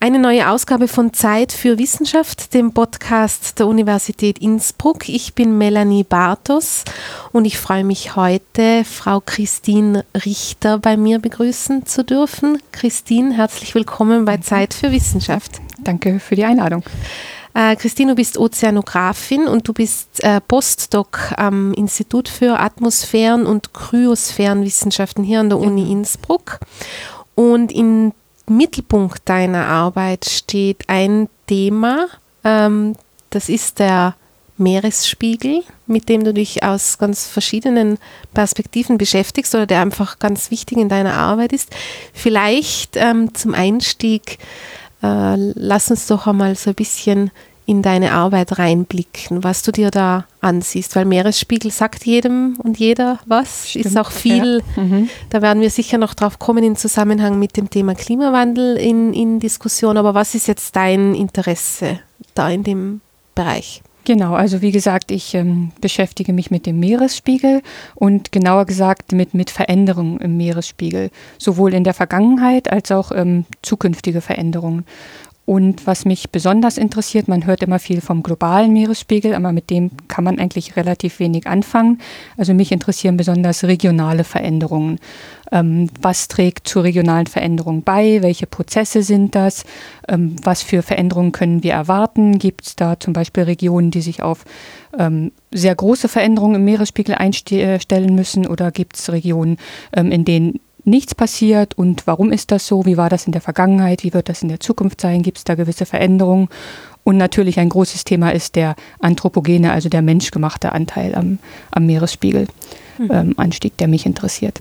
Eine neue Ausgabe von Zeit für Wissenschaft, dem Podcast der Universität Innsbruck. Ich bin Melanie Bartos und ich freue mich heute, Frau Christine Richter bei mir begrüßen zu dürfen. Christine, herzlich willkommen bei Zeit für Wissenschaft. Danke für die Einladung. Christine, du bist Ozeanografin und du bist Postdoc am Institut für Atmosphären- und Kryosphärenwissenschaften hier an der Uni Innsbruck. Und im Mittelpunkt deiner Arbeit steht ein Thema, das ist der Meeresspiegel, mit dem du dich aus ganz verschiedenen Perspektiven beschäftigst oder der einfach ganz wichtig in deiner Arbeit ist. Vielleicht zum Einstieg, lass uns doch einmal so ein bisschen in deine Arbeit reinblicken, was du dir da ansiehst, weil Meeresspiegel sagt jedem und jeder was, stimmt, ist auch viel, da werden wir sicher noch drauf kommen im Zusammenhang mit dem Thema Klimawandel in Diskussion, aber was ist jetzt dein Interesse da in dem Bereich? Genau, also wie gesagt, ich beschäftige mich mit dem Meeresspiegel und genauer gesagt mit Veränderungen im Meeresspiegel, sowohl in der Vergangenheit als auch zukünftige Veränderungen. Und was mich besonders interessiert, man hört immer viel vom globalen Meeresspiegel, aber mit dem kann man eigentlich relativ wenig anfangen. Also mich interessieren besonders regionale Veränderungen. Was trägt zu regionalen Veränderungen bei? Welche Prozesse sind das? Was für Veränderungen können wir erwarten? Gibt es da zum Beispiel Regionen, die sich auf sehr große Veränderungen im Meeresspiegel einstellen müssen? Oder gibt es Regionen, in denen nichts passiert, und warum ist das so? Wie war das in der Vergangenheit? Wie wird das in der Zukunft sein? Gibt es da gewisse Veränderungen? Und natürlich ein großes Thema ist der anthropogene, also der menschgemachte Anteil am Meeresspiegel, Anstieg, der mich interessiert.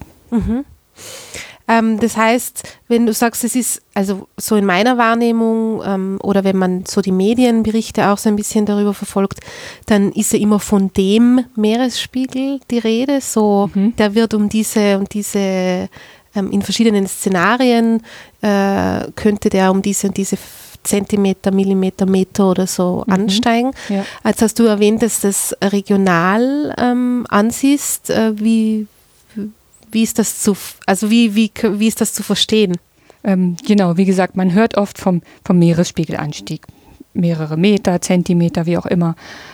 Das heißt, wenn du sagst, es ist also so in meiner Wahrnehmung oder wenn man so die Medienberichte auch so ein bisschen darüber verfolgt, dann ist ja immer von dem Meeresspiegel die Rede. So, der wird um diese in verschiedenen Szenarien könnte der um diese und diese Zentimeter, Millimeter, Meter oder so ansteigen. Ja. Als hast du erwähnt, dass das regional ansiehst, wie ist das wie ist das zu verstehen? Genau, wie gesagt, man hört oft vom Meeresspiegelanstieg. Mehrere Meter, Zentimeter, wie auch immer.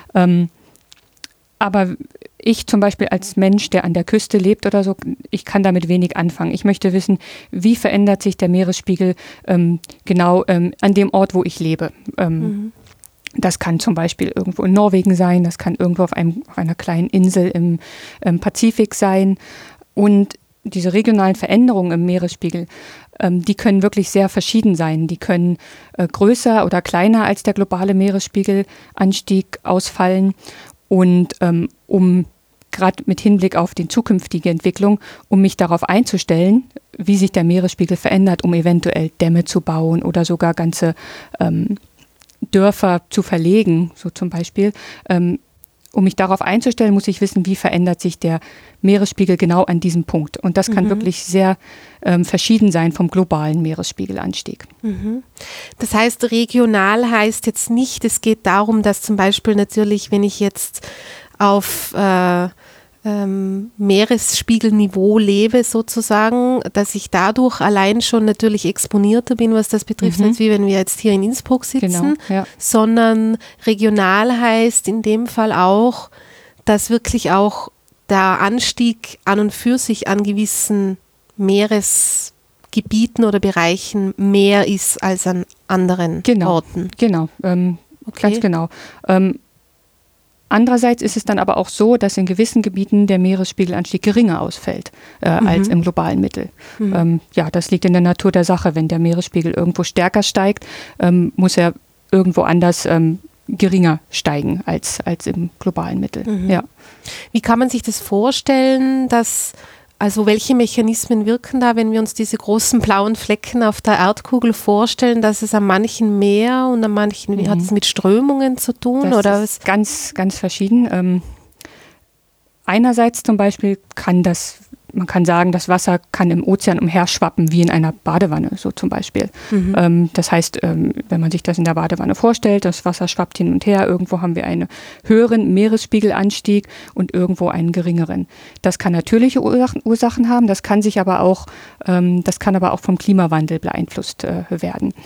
Aber ich zum Beispiel als Mensch, der an der Küste lebt oder so, ich kann damit wenig anfangen. Ich möchte wissen, wie verändert sich der Meeresspiegel genau an dem Ort, wo ich lebe. Das kann zum Beispiel irgendwo in Norwegen sein, das kann irgendwo auf einer kleinen Insel im Pazifik sein. Und diese regionalen Veränderungen im Meeresspiegel, die können wirklich sehr verschieden sein. Die können größer oder kleiner als der globale Meeresspiegelanstieg ausfallen. Und gerade mit Hinblick auf die zukünftige Entwicklung, um mich darauf einzustellen, wie sich der Meeresspiegel verändert, um eventuell Dämme zu bauen oder sogar ganze Dörfer zu verlegen, so zum Beispiel. Um mich darauf einzustellen, muss ich wissen, wie verändert sich der Meeresspiegel genau an diesem Punkt. Und das kann wirklich sehr verschieden sein vom globalen Meeresspiegelanstieg. Das heißt, regional heißt jetzt nicht, es geht darum, dass zum Beispiel natürlich, wenn ich jetzt auf Meeresspiegelniveau lebe sozusagen, dass ich dadurch allein schon natürlich exponierter bin, was das betrifft, als wie wenn wir jetzt hier in Innsbruck sitzen, sondern regional heißt in dem Fall auch, dass wirklich auch der Anstieg an und für sich an gewissen Meeresgebieten oder Bereichen mehr ist als an anderen Orten. Genau, ganz genau. Andererseits ist es dann aber auch so, dass in gewissen Gebieten der Meeresspiegelanstieg geringer ausfällt als im globalen Mittel. Das liegt in der Natur der Sache. Wenn der Meeresspiegel irgendwo stärker steigt, muss er irgendwo anders geringer steigen als im globalen Mittel. Ja. Wie kann man sich das vorstellen, also welche Mechanismen wirken da, wenn wir uns diese großen blauen Flecken auf der Erdkugel vorstellen, dass es an manchen mehr und an manchen, hat es mit Strömungen zu tun? Das ist ganz, ganz verschieden. Einerseits zum Beispiel man kann sagen, das Wasser kann im Ozean umherschwappen wie in einer Badewanne, so zum Beispiel. Das heißt, wenn man sich das in der Badewanne vorstellt, das Wasser schwappt hin und her, irgendwo haben wir einen höheren Meeresspiegelanstieg und irgendwo einen geringeren. Das kann natürliche Ursachen haben, das kann aber auch vom Klimawandel beeinflusst werden.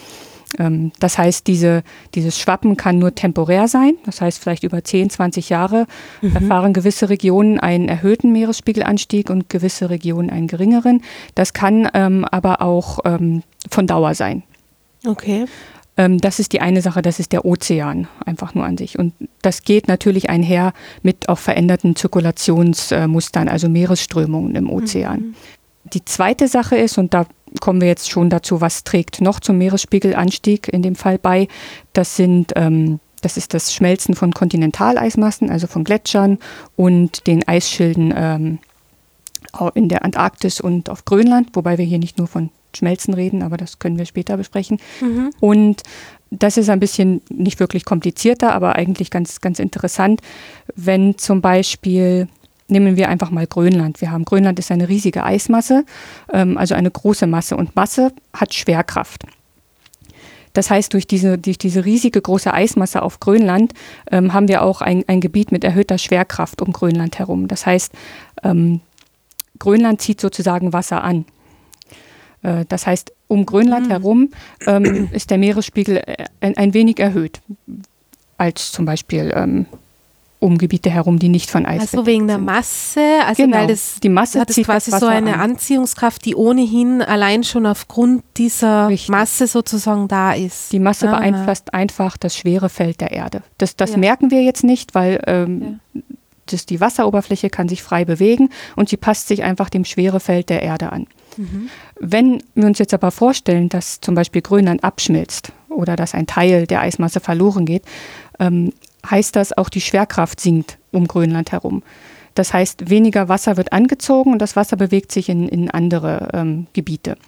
Das heißt, dieses Schwappen kann nur temporär sein. Das heißt, vielleicht über 10, 20 Jahre erfahren gewisse Regionen einen erhöhten Meeresspiegelanstieg und gewisse Regionen einen geringeren. Das kann aber auch von Dauer sein. Okay. Das ist die eine Sache, das ist der Ozean einfach nur an sich. Und das geht natürlich einher mit auch veränderten Zirkulationsmustern, also Meeresströmungen im Ozean. Die zweite Sache ist, und da kommen wir jetzt schon dazu, was trägt noch zum Meeresspiegelanstieg in dem Fall bei, das ist das Schmelzen von Kontinentaleismassen, also von Gletschern und den Eisschilden in der Antarktis und auf Grönland, wobei wir hier nicht nur von Schmelzen reden, aber das können wir später besprechen. Und das ist ein bisschen nicht wirklich komplizierter, aber eigentlich ganz, ganz interessant, wenn zum Beispiel, nehmen wir einfach mal Grönland. Grönland ist eine riesige Eismasse, also eine große Masse, und Masse hat Schwerkraft. Das heißt, durch diese riesige große Eismasse auf Grönland haben wir auch ein Gebiet mit erhöhter Schwerkraft um Grönland herum. Das heißt, Grönland zieht sozusagen Wasser an. Das heißt, um Grönland herum ist der Meeresspiegel ein wenig erhöht, als zum Beispiel um Gebiete herum, die nicht von Eis sind. Also wegen der Masse, also genau. Weil die Masse hat es quasi so eine Anziehungskraft, die ohnehin allein schon aufgrund dieser Masse sozusagen da ist. Die Masse beeinflusst einfach das Schwerefeld der Erde. Das merken wir jetzt nicht, weil die Wasseroberfläche kann sich frei bewegen und sie passt sich einfach dem Schwerefeld der Erde an. Wenn wir uns jetzt aber vorstellen, dass zum Beispiel Grönland abschmilzt oder dass ein Teil der Eismasse verloren geht, heißt das, auch die Schwerkraft sinkt um Grönland herum. Das heißt, weniger Wasser wird angezogen und das Wasser bewegt sich in andere Gebiete.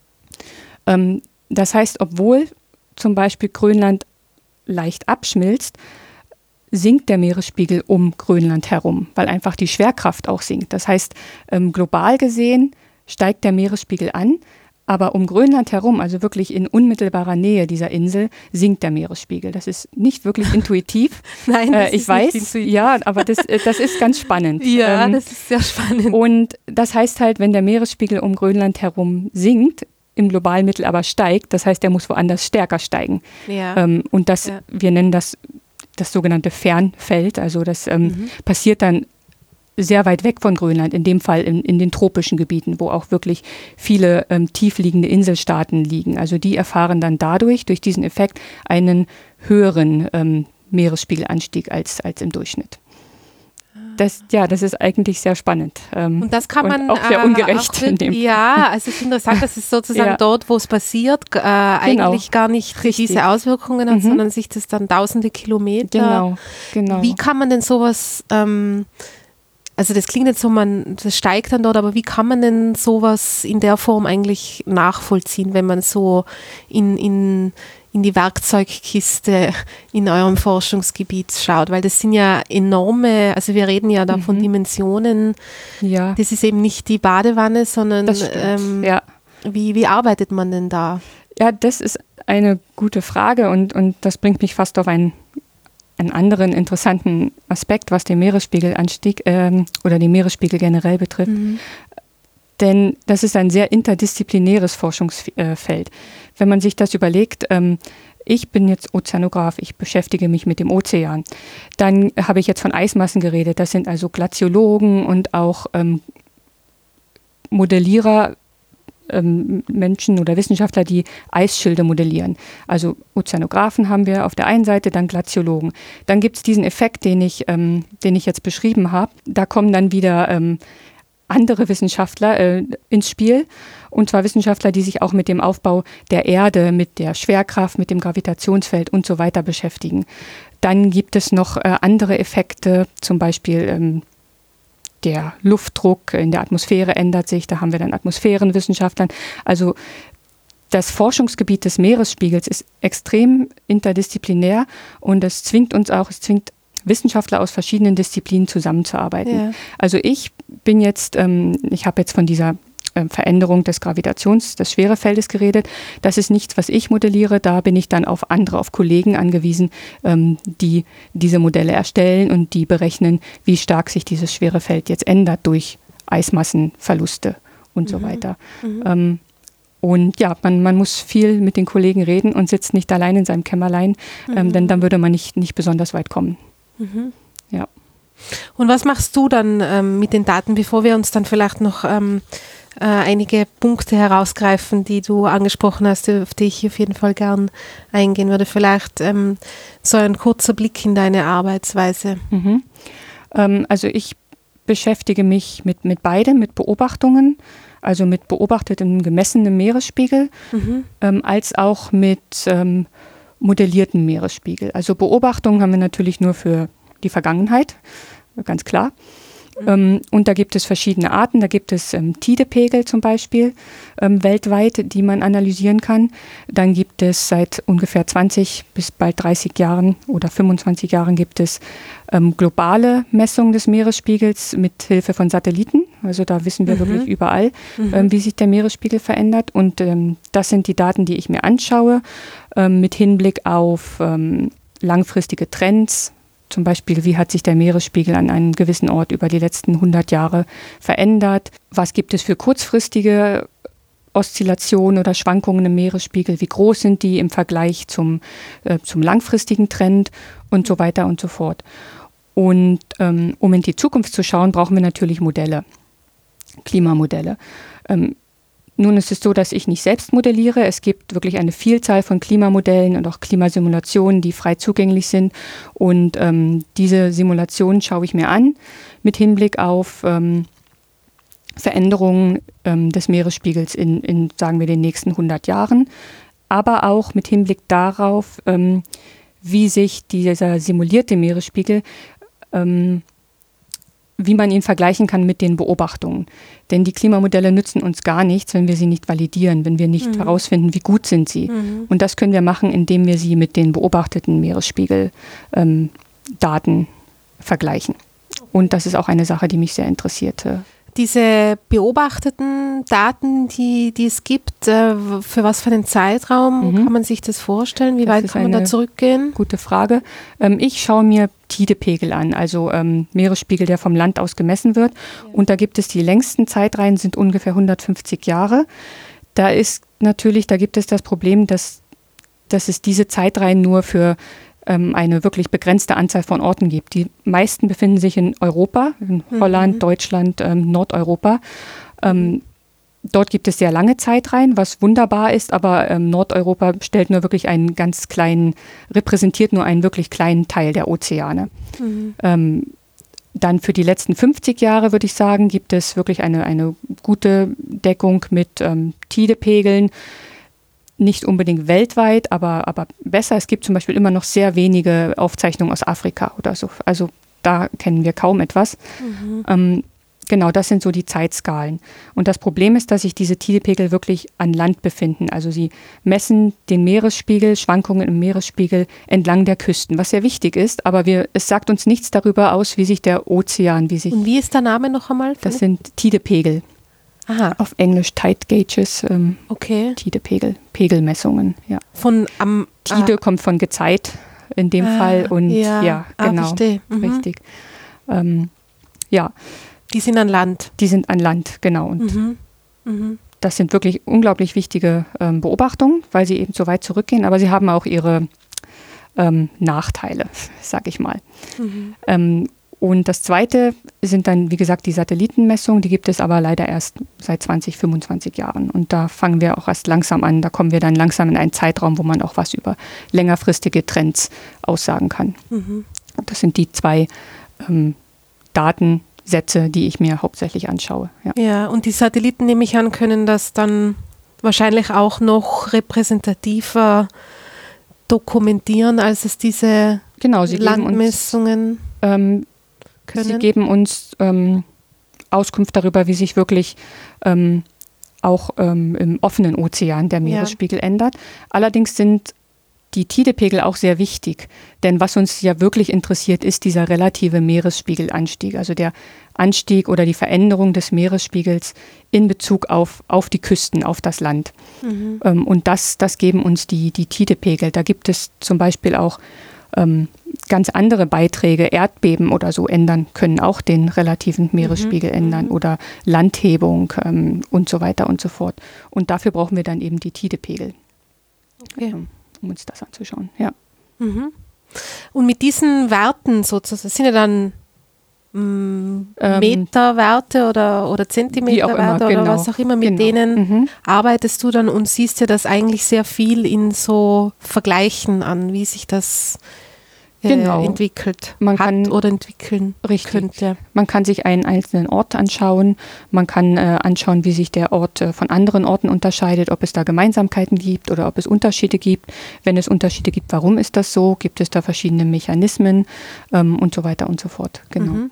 Das heißt, obwohl zum Beispiel Grönland leicht abschmilzt, sinkt der Meeresspiegel um Grönland herum, weil einfach die Schwerkraft auch sinkt. Das heißt, global gesehen steigt der Meeresspiegel an, aber um Grönland herum, also wirklich in unmittelbarer Nähe dieser Insel, sinkt der Meeresspiegel. Das ist nicht wirklich intuitiv. Nein, das ich ist weiß, nicht intuitiv. Ja, aber das ist ganz spannend. Ja, das ist sehr spannend. Und das heißt halt, wenn der Meeresspiegel um Grönland herum sinkt, im globalen Mittel aber steigt, das heißt, der muss woanders stärker steigen. Ja. Und wir nennen das sogenannte Fernfeld, also das passiert dann sehr weit weg von Grönland, in dem Fall in den tropischen Gebieten, wo auch wirklich viele tiefliegende Inselstaaten liegen. Also die erfahren dann durch diesen Effekt, einen höheren Meeresspiegelanstieg als im Durchschnitt. Das ist eigentlich sehr spannend. Und das kann man auch sehr ungerecht. Ja, also es ist interessant, dass es sozusagen dort, wo es passiert, eigentlich gar nicht diese Auswirkungen hat, sondern sich das dann tausende Kilometer. Genau. Wie kann man denn sowas, also das klingt jetzt so, das steigt dann dort, aber wie kann man denn sowas in der Form eigentlich nachvollziehen, wenn man so in die Werkzeugkiste in eurem Forschungsgebiet schaut? Weil das sind ja enorme, also wir reden ja da von Dimensionen. Ja. Das ist eben nicht die Badewanne, sondern wie arbeitet man denn da? Ja, das ist eine gute Frage und das bringt mich fast auf einen anderen interessanten Aspekt, was den Meeresspiegelanstieg oder den Meeresspiegel generell betrifft. Denn das ist ein sehr interdisziplinäres Forschungsfeld. Wenn man sich das überlegt, ich bin jetzt Ozeanograph, ich beschäftige mich mit dem Ozean. Dann habe ich jetzt von Eismassen geredet. Das sind also Glaziologen und auch Modellierer, Menschen oder Wissenschaftler, die Eisschilde modellieren. Also Ozeanographen haben wir auf der einen Seite, dann Glaziologen. Dann gibt es diesen Effekt, den ich jetzt beschrieben habe. Da kommen dann wieder andere Wissenschaftler ins Spiel, und zwar Wissenschaftler, die sich auch mit dem Aufbau der Erde, mit der Schwerkraft, mit dem Gravitationsfeld und so weiter beschäftigen. Dann gibt es noch andere Effekte, zum Beispiel der Luftdruck in der Atmosphäre ändert sich, da haben wir dann Atmosphärenwissenschaftlern. Also das Forschungsgebiet des Meeresspiegels ist extrem interdisziplinär und es zwingt Wissenschaftler aus verschiedenen Disziplinen zusammenzuarbeiten. Ja. Also ich habe jetzt von dieser Veränderung des des Schwerefeldes geredet. Das ist nichts, was ich modelliere. Da bin ich dann auf Kollegen angewiesen, die diese Modelle erstellen und die berechnen, wie stark sich dieses Schwerefeld jetzt ändert durch Eismassenverluste und so weiter. Und ja, man muss viel mit den Kollegen reden und sitzt nicht allein in seinem Kämmerlein, denn dann würde man nicht besonders weit kommen. Ja. Und was machst du dann mit den Daten, bevor wir uns dann vielleicht noch einige Punkte herausgreifen, die du angesprochen hast, auf die ich auf jeden Fall gern eingehen würde? Vielleicht so ein kurzer Blick in deine Arbeitsweise. Also ich beschäftige mich mit beidem, mit Beobachtungen, also mit beobachtetem, gemessenem Meeresspiegel, als auch mit modelliertem Meeresspiegel. Also Beobachtungen haben wir natürlich nur für die Vergangenheit, ganz klar. Und da gibt es verschiedene Arten. Da gibt es Tidepegel zum Beispiel weltweit, die man analysieren kann. Dann gibt es seit ungefähr 20 bis bald 30 Jahren oder 25 Jahren gibt es globale Messungen des Meeresspiegels mit Hilfe von Satelliten. Also da wissen wir wirklich überall, wie sich der Meeresspiegel verändert. Und das sind die Daten, die ich mir anschaue, mit Hinblick auf langfristige Trends. Zum Beispiel, wie hat sich der Meeresspiegel an einem gewissen Ort über die letzten 100 Jahre verändert? Was gibt es für kurzfristige Oszillationen oder Schwankungen im Meeresspiegel? Wie groß sind die im Vergleich zum langfristigen Trend und so weiter und so fort? Und um in die Zukunft zu schauen, brauchen wir natürlich Modelle, Klimamodelle. Nun ist es so, dass ich nicht selbst modelliere. Es gibt wirklich eine Vielzahl von Klimamodellen und auch Klimasimulationen, die frei zugänglich sind. Und diese Simulationen schaue ich mir an mit Hinblick auf Veränderungen des Meeresspiegels in, sagen wir, den nächsten 100 Jahren. Aber auch mit Hinblick darauf, wie sich dieser simulierte Meeresspiegel wie man ihn vergleichen kann mit den Beobachtungen. Denn die Klimamodelle nützen uns gar nichts, wenn wir sie nicht validieren, wenn wir nicht herausfinden, wie gut sind sie. Und das können wir machen, indem wir sie mit den beobachteten Meeresspiegeldaten vergleichen. Und das ist auch eine Sache, die mich sehr interessierte. Diese beobachteten Daten, die es gibt, für was für einen Zeitraum kann man sich das vorstellen? Wie weit kann man da zurückgehen? Gute Frage. Ich schaue mir Tidepegel an, also Meeresspiegel, der vom Land aus gemessen wird. Ja. Und da gibt es die längsten Zeitreihen, sind ungefähr 150 Jahre. Da gibt es das Problem, dass es diese Zeitreihen nur für eine wirklich begrenzte Anzahl von Orten gibt. Die meisten befinden sich in Europa, in Holland, Deutschland, Nordeuropa. Dort gibt es sehr lange Zeitreihen, was wunderbar ist, aber Nordeuropa stellt nur wirklich repräsentiert nur einen wirklich kleinen Teil der Ozeane. Dann für die letzten 50 Jahre, würde ich sagen, gibt es wirklich eine gute Deckung mit Tidepegeln. Nicht unbedingt weltweit, aber besser. Es gibt zum Beispiel immer noch sehr wenige Aufzeichnungen aus Afrika oder so. Also da kennen wir kaum etwas. Genau, das sind so die Zeitskalen. Und das Problem ist, dass sich diese Tidepegel wirklich an Land befinden. Also sie messen den Meeresspiegel, Schwankungen im Meeresspiegel entlang der Küsten, was sehr wichtig ist. Aber es sagt uns nichts darüber aus, wie sich der Ozean, Und wie ist der Name noch einmal? Das sind Tidepegel. Aha. Auf Englisch Tide Gauges, Tidepegel, Pegelmessungen. Ja. Tide kommt von Gezeit in dem Fall und genau, verstehe. Richtig. Die sind an Land. Die sind an Land, genau. Und das sind wirklich unglaublich wichtige Beobachtungen, weil sie eben so weit zurückgehen, aber sie haben auch ihre Nachteile, sag ich mal. Und das Zweite sind dann, wie gesagt, die Satellitenmessungen. Die gibt es aber leider erst seit 20, 25 Jahren. Und da fangen wir auch erst langsam an. Da kommen wir dann langsam in einen Zeitraum, wo man auch was über längerfristige Trends aussagen kann. Das sind die zwei Datensätze, die ich mir hauptsächlich anschaue. Ja, und die Satelliten, nehme ich an, können das dann wahrscheinlich auch noch repräsentativer dokumentieren, als es diese Landmessungen können. Sie geben uns Auskunft darüber, wie sich wirklich auch im offenen Ozean der Meeresspiegel ändert. Allerdings sind die Tidepegel auch sehr wichtig, denn was uns ja wirklich interessiert, ist dieser relative Meeresspiegelanstieg, also der Anstieg oder die Veränderung des Meeresspiegels in Bezug auf die Küsten, auf das Land. Und das geben uns die Tidepegel. Da gibt es zum Beispiel auch ganz andere Beiträge, Erdbeben oder so ändern, können auch den relativen Meeresspiegel ändern oder Landhebung und so weiter und so fort. Und dafür brauchen wir dann eben die Tidepegel, um uns das anzuschauen. Ja. Und mit diesen Werten sozusagen, sind ja dann Meterwerte oder Zentimeterwerte oder was auch immer, mit denen arbeitest du dann und siehst dir das eigentlich sehr viel in so Vergleichen an, wie sich das entwickelt oder entwickeln könnte. Man kann sich einen einzelnen Ort anschauen, man kann anschauen, wie sich der Ort von anderen Orten unterscheidet, ob es da Gemeinsamkeiten gibt oder ob es Unterschiede gibt. Wenn es Unterschiede gibt, warum ist das so? Gibt es da verschiedene Mechanismen und so weiter und so fort. Genau.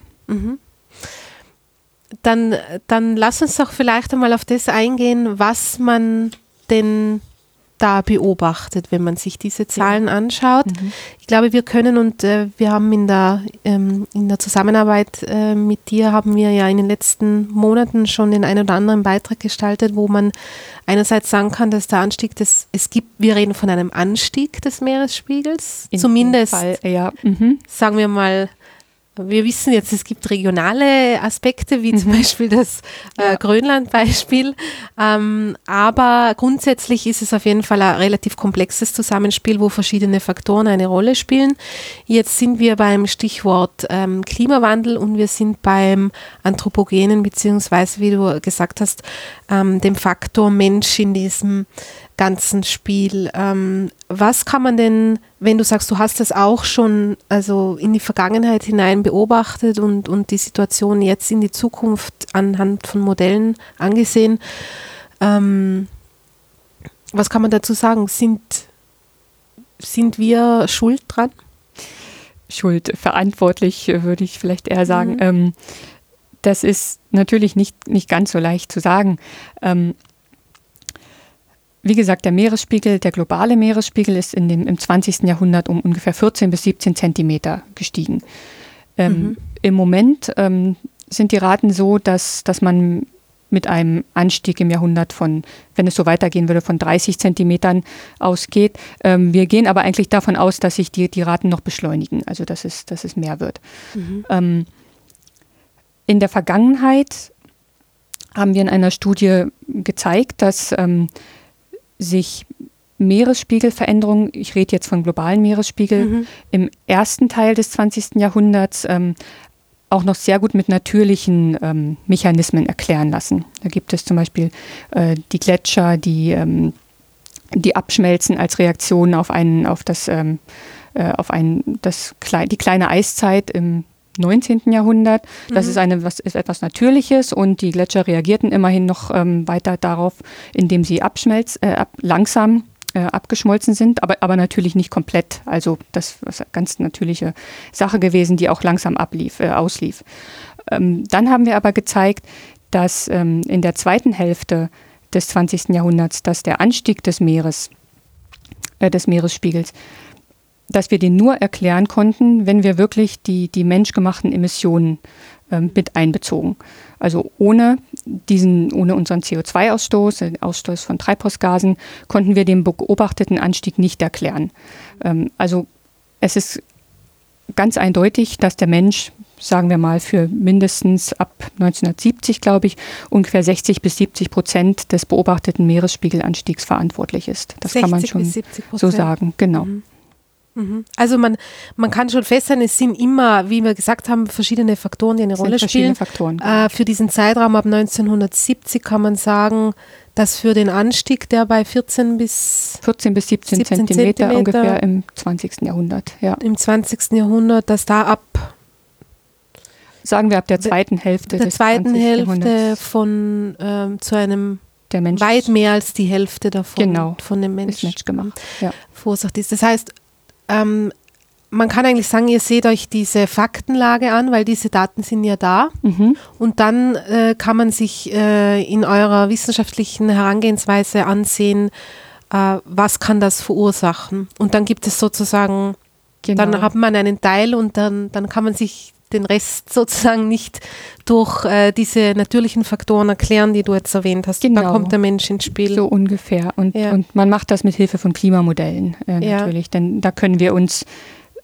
Dann lass uns doch vielleicht einmal auf das eingehen, was man denn da beobachtet, wenn man sich diese Zahlen anschaut. Ich glaube, wir können und wir haben in der Zusammenarbeit mit dir haben wir ja in den letzten Monaten schon den einen oder anderen Beitrag gestaltet, wo man einerseits sagen kann, dass der Anstieg wir reden von einem Anstieg des Meeresspiegels, zumindest sagen wir mal, wir wissen jetzt, es gibt regionale Aspekte, wie zum Beispiel das Grönland-Beispiel, aber grundsätzlich ist es auf jeden Fall ein relativ komplexes Zusammenspiel, wo verschiedene Faktoren eine Rolle spielen. Jetzt sind wir beim Stichwort Klimawandel und wir sind beim Anthropogenen, beziehungsweise, wie du gesagt hast, dem Faktor Mensch in diesem ganzen Spiel. Was kann man denn, wenn du sagst, du hast das auch schon also in die Vergangenheit hinein beobachtet und die Situation jetzt in die Zukunft anhand von Modellen angesehen, was kann man dazu sagen? Sind wir schuld dran? Verantwortlich, würde ich vielleicht eher sagen. Das ist natürlich nicht ganz so leicht zu sagen. Wie gesagt, der globale Meeresspiegel ist im 20. Jahrhundert um ungefähr 14 bis 17 Zentimeter gestiegen. Im Moment sind die Raten so, dass man mit einem Anstieg im Jahrhundert von, wenn es so weitergehen würde, von 30 Zentimetern ausgeht. Wir gehen aber eigentlich davon aus, dass sich die Raten noch beschleunigen, also dass es mehr wird. In der Vergangenheit haben wir in einer Studie gezeigt, dass sich Meeresspiegelveränderungen, ich rede jetzt von globalen Meeresspiegel, im ersten Teil des 20. Jahrhunderts auch noch sehr gut mit natürlichen Mechanismen erklären lassen. Da gibt es zum Beispiel die Gletscher, die abschmelzen als Reaktion auf die kleine Eiszeit im 19. Jahrhundert. Das ist etwas Natürliches und die Gletscher reagierten immerhin noch weiter darauf, indem sie langsam abgeschmolzen sind, aber natürlich nicht komplett. Also das ist eine ganz natürliche Sache gewesen, die auch langsam auslief. Dann haben wir aber gezeigt, dass in der zweiten Hälfte des 20. Jahrhunderts, dass der Anstieg des Meeresspiegels, dass wir den nur erklären konnten, wenn wir wirklich die menschgemachten Emissionen mit einbezogen. Also ohne unseren CO2-Ausstoß, den Ausstoß von Treibhausgasen, konnten wir den beobachteten Anstieg nicht erklären. Also es ist ganz eindeutig, dass der Mensch, sagen wir mal, für mindestens ab 1970, glaube ich, ungefähr 60-70% des beobachteten Meeresspiegelanstiegs verantwortlich ist. Das kann man schon so sagen, genau. Also man kann schon feststellen, es sind immer, wie wir gesagt haben, verschiedene Faktoren, die eine Rolle spielen. Für diesen Zeitraum ab 1970 kann man sagen, dass für den Anstieg, der bei 14 bis 17 Zentimeter ungefähr im 20. Jahrhundert. Ja. Im 20. Jahrhundert, dass da sagen wir ab der zweiten Hälfte des 20. Jahrhunderts von zu einem weit mehr als die Hälfte davon von dem Menschen verursacht ist. Das heißt, man kann eigentlich sagen, ihr seht euch diese Faktenlage an, weil diese Daten sind ja da. Und dann kann man sich in eurer wissenschaftlichen Herangehensweise ansehen, was kann das verursachen. Und dann gibt es sozusagen, dann hat man einen Teil und dann kann man sich den Rest sozusagen nicht durch diese natürlichen Faktoren erklären, die du jetzt erwähnt hast. Da kommt der Mensch ins Spiel. So ungefähr. Und man macht das mit Hilfe von Klimamodellen natürlich, denn da können wir uns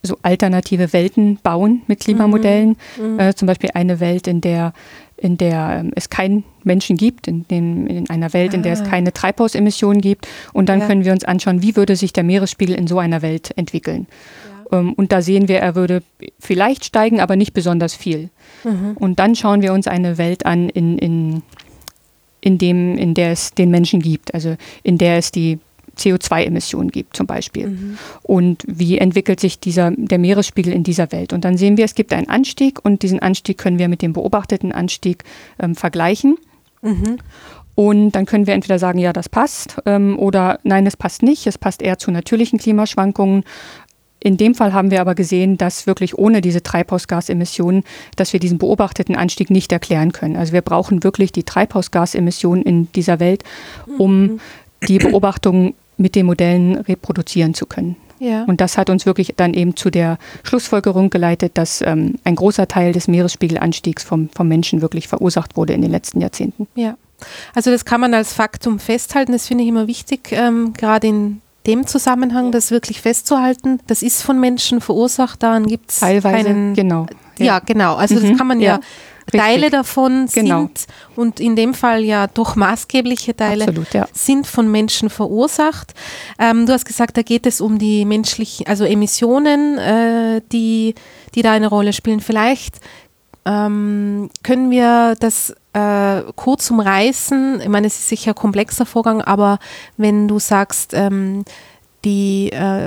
so alternative Welten bauen mit Klimamodellen. Zum Beispiel eine Welt, in der es keinen Menschen gibt, in einer Welt, in der es keine Treibhausemissionen gibt. Und dann können wir uns anschauen, wie würde sich der Meeresspiegel in so einer Welt entwickeln. Ja. Und da sehen wir, er würde vielleicht steigen, aber nicht besonders viel. Und dann schauen wir uns eine Welt an, in der es den Menschen gibt, also in der es die CO2-Emissionen gibt zum Beispiel. Und wie entwickelt sich der Meeresspiegel in dieser Welt? Und dann sehen wir, es gibt einen Anstieg und diesen Anstieg können wir mit dem beobachteten Anstieg vergleichen. Und dann können wir entweder sagen, ja, das passt oder nein, es passt nicht. Es passt eher zu natürlichen Klimaschwankungen. In dem Fall haben wir aber gesehen, dass wirklich ohne diese Treibhausgasemissionen, dass wir diesen beobachteten Anstieg nicht erklären können. Also wir brauchen wirklich die Treibhausgasemissionen in dieser Welt, um die Beobachtungen mit den Modellen reproduzieren zu können. Ja. Und das hat uns wirklich dann eben zu der Schlussfolgerung geleitet, dass ein großer Teil des Meeresspiegelanstiegs vom Menschen wirklich verursacht wurde in den letzten Jahrzehnten. Ja, also das kann man als Faktum festhalten. Das finde ich immer wichtig, gerade in dem Zusammenhang, das wirklich festzuhalten. Das ist von Menschen verursacht, daran gibt es keinen... Genau. Ja, genau. Also das kann man Teile davon sind und in dem Fall ja doch maßgebliche Teile sind von Menschen verursacht. Du hast gesagt, da geht es um die menschlichen, also Emissionen, die da eine Rolle spielen. Vielleicht können wir das kurz umreißen. Ich meine, es ist sicher ein komplexer Vorgang, aber wenn du sagst, die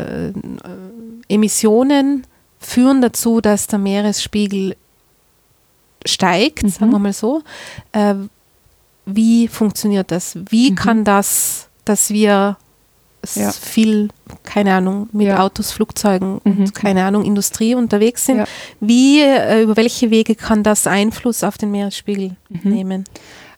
Emissionen führen dazu, dass der Meeresspiegel steigt, sagen wir mal so. Wie funktioniert das? Wie kann das, dass wir viel, keine Ahnung, mit Autos, Flugzeugen und keine Ahnung, Industrie unterwegs sind? Ja. Über welche Wege kann das Einfluss auf den Meeresspiegel nehmen?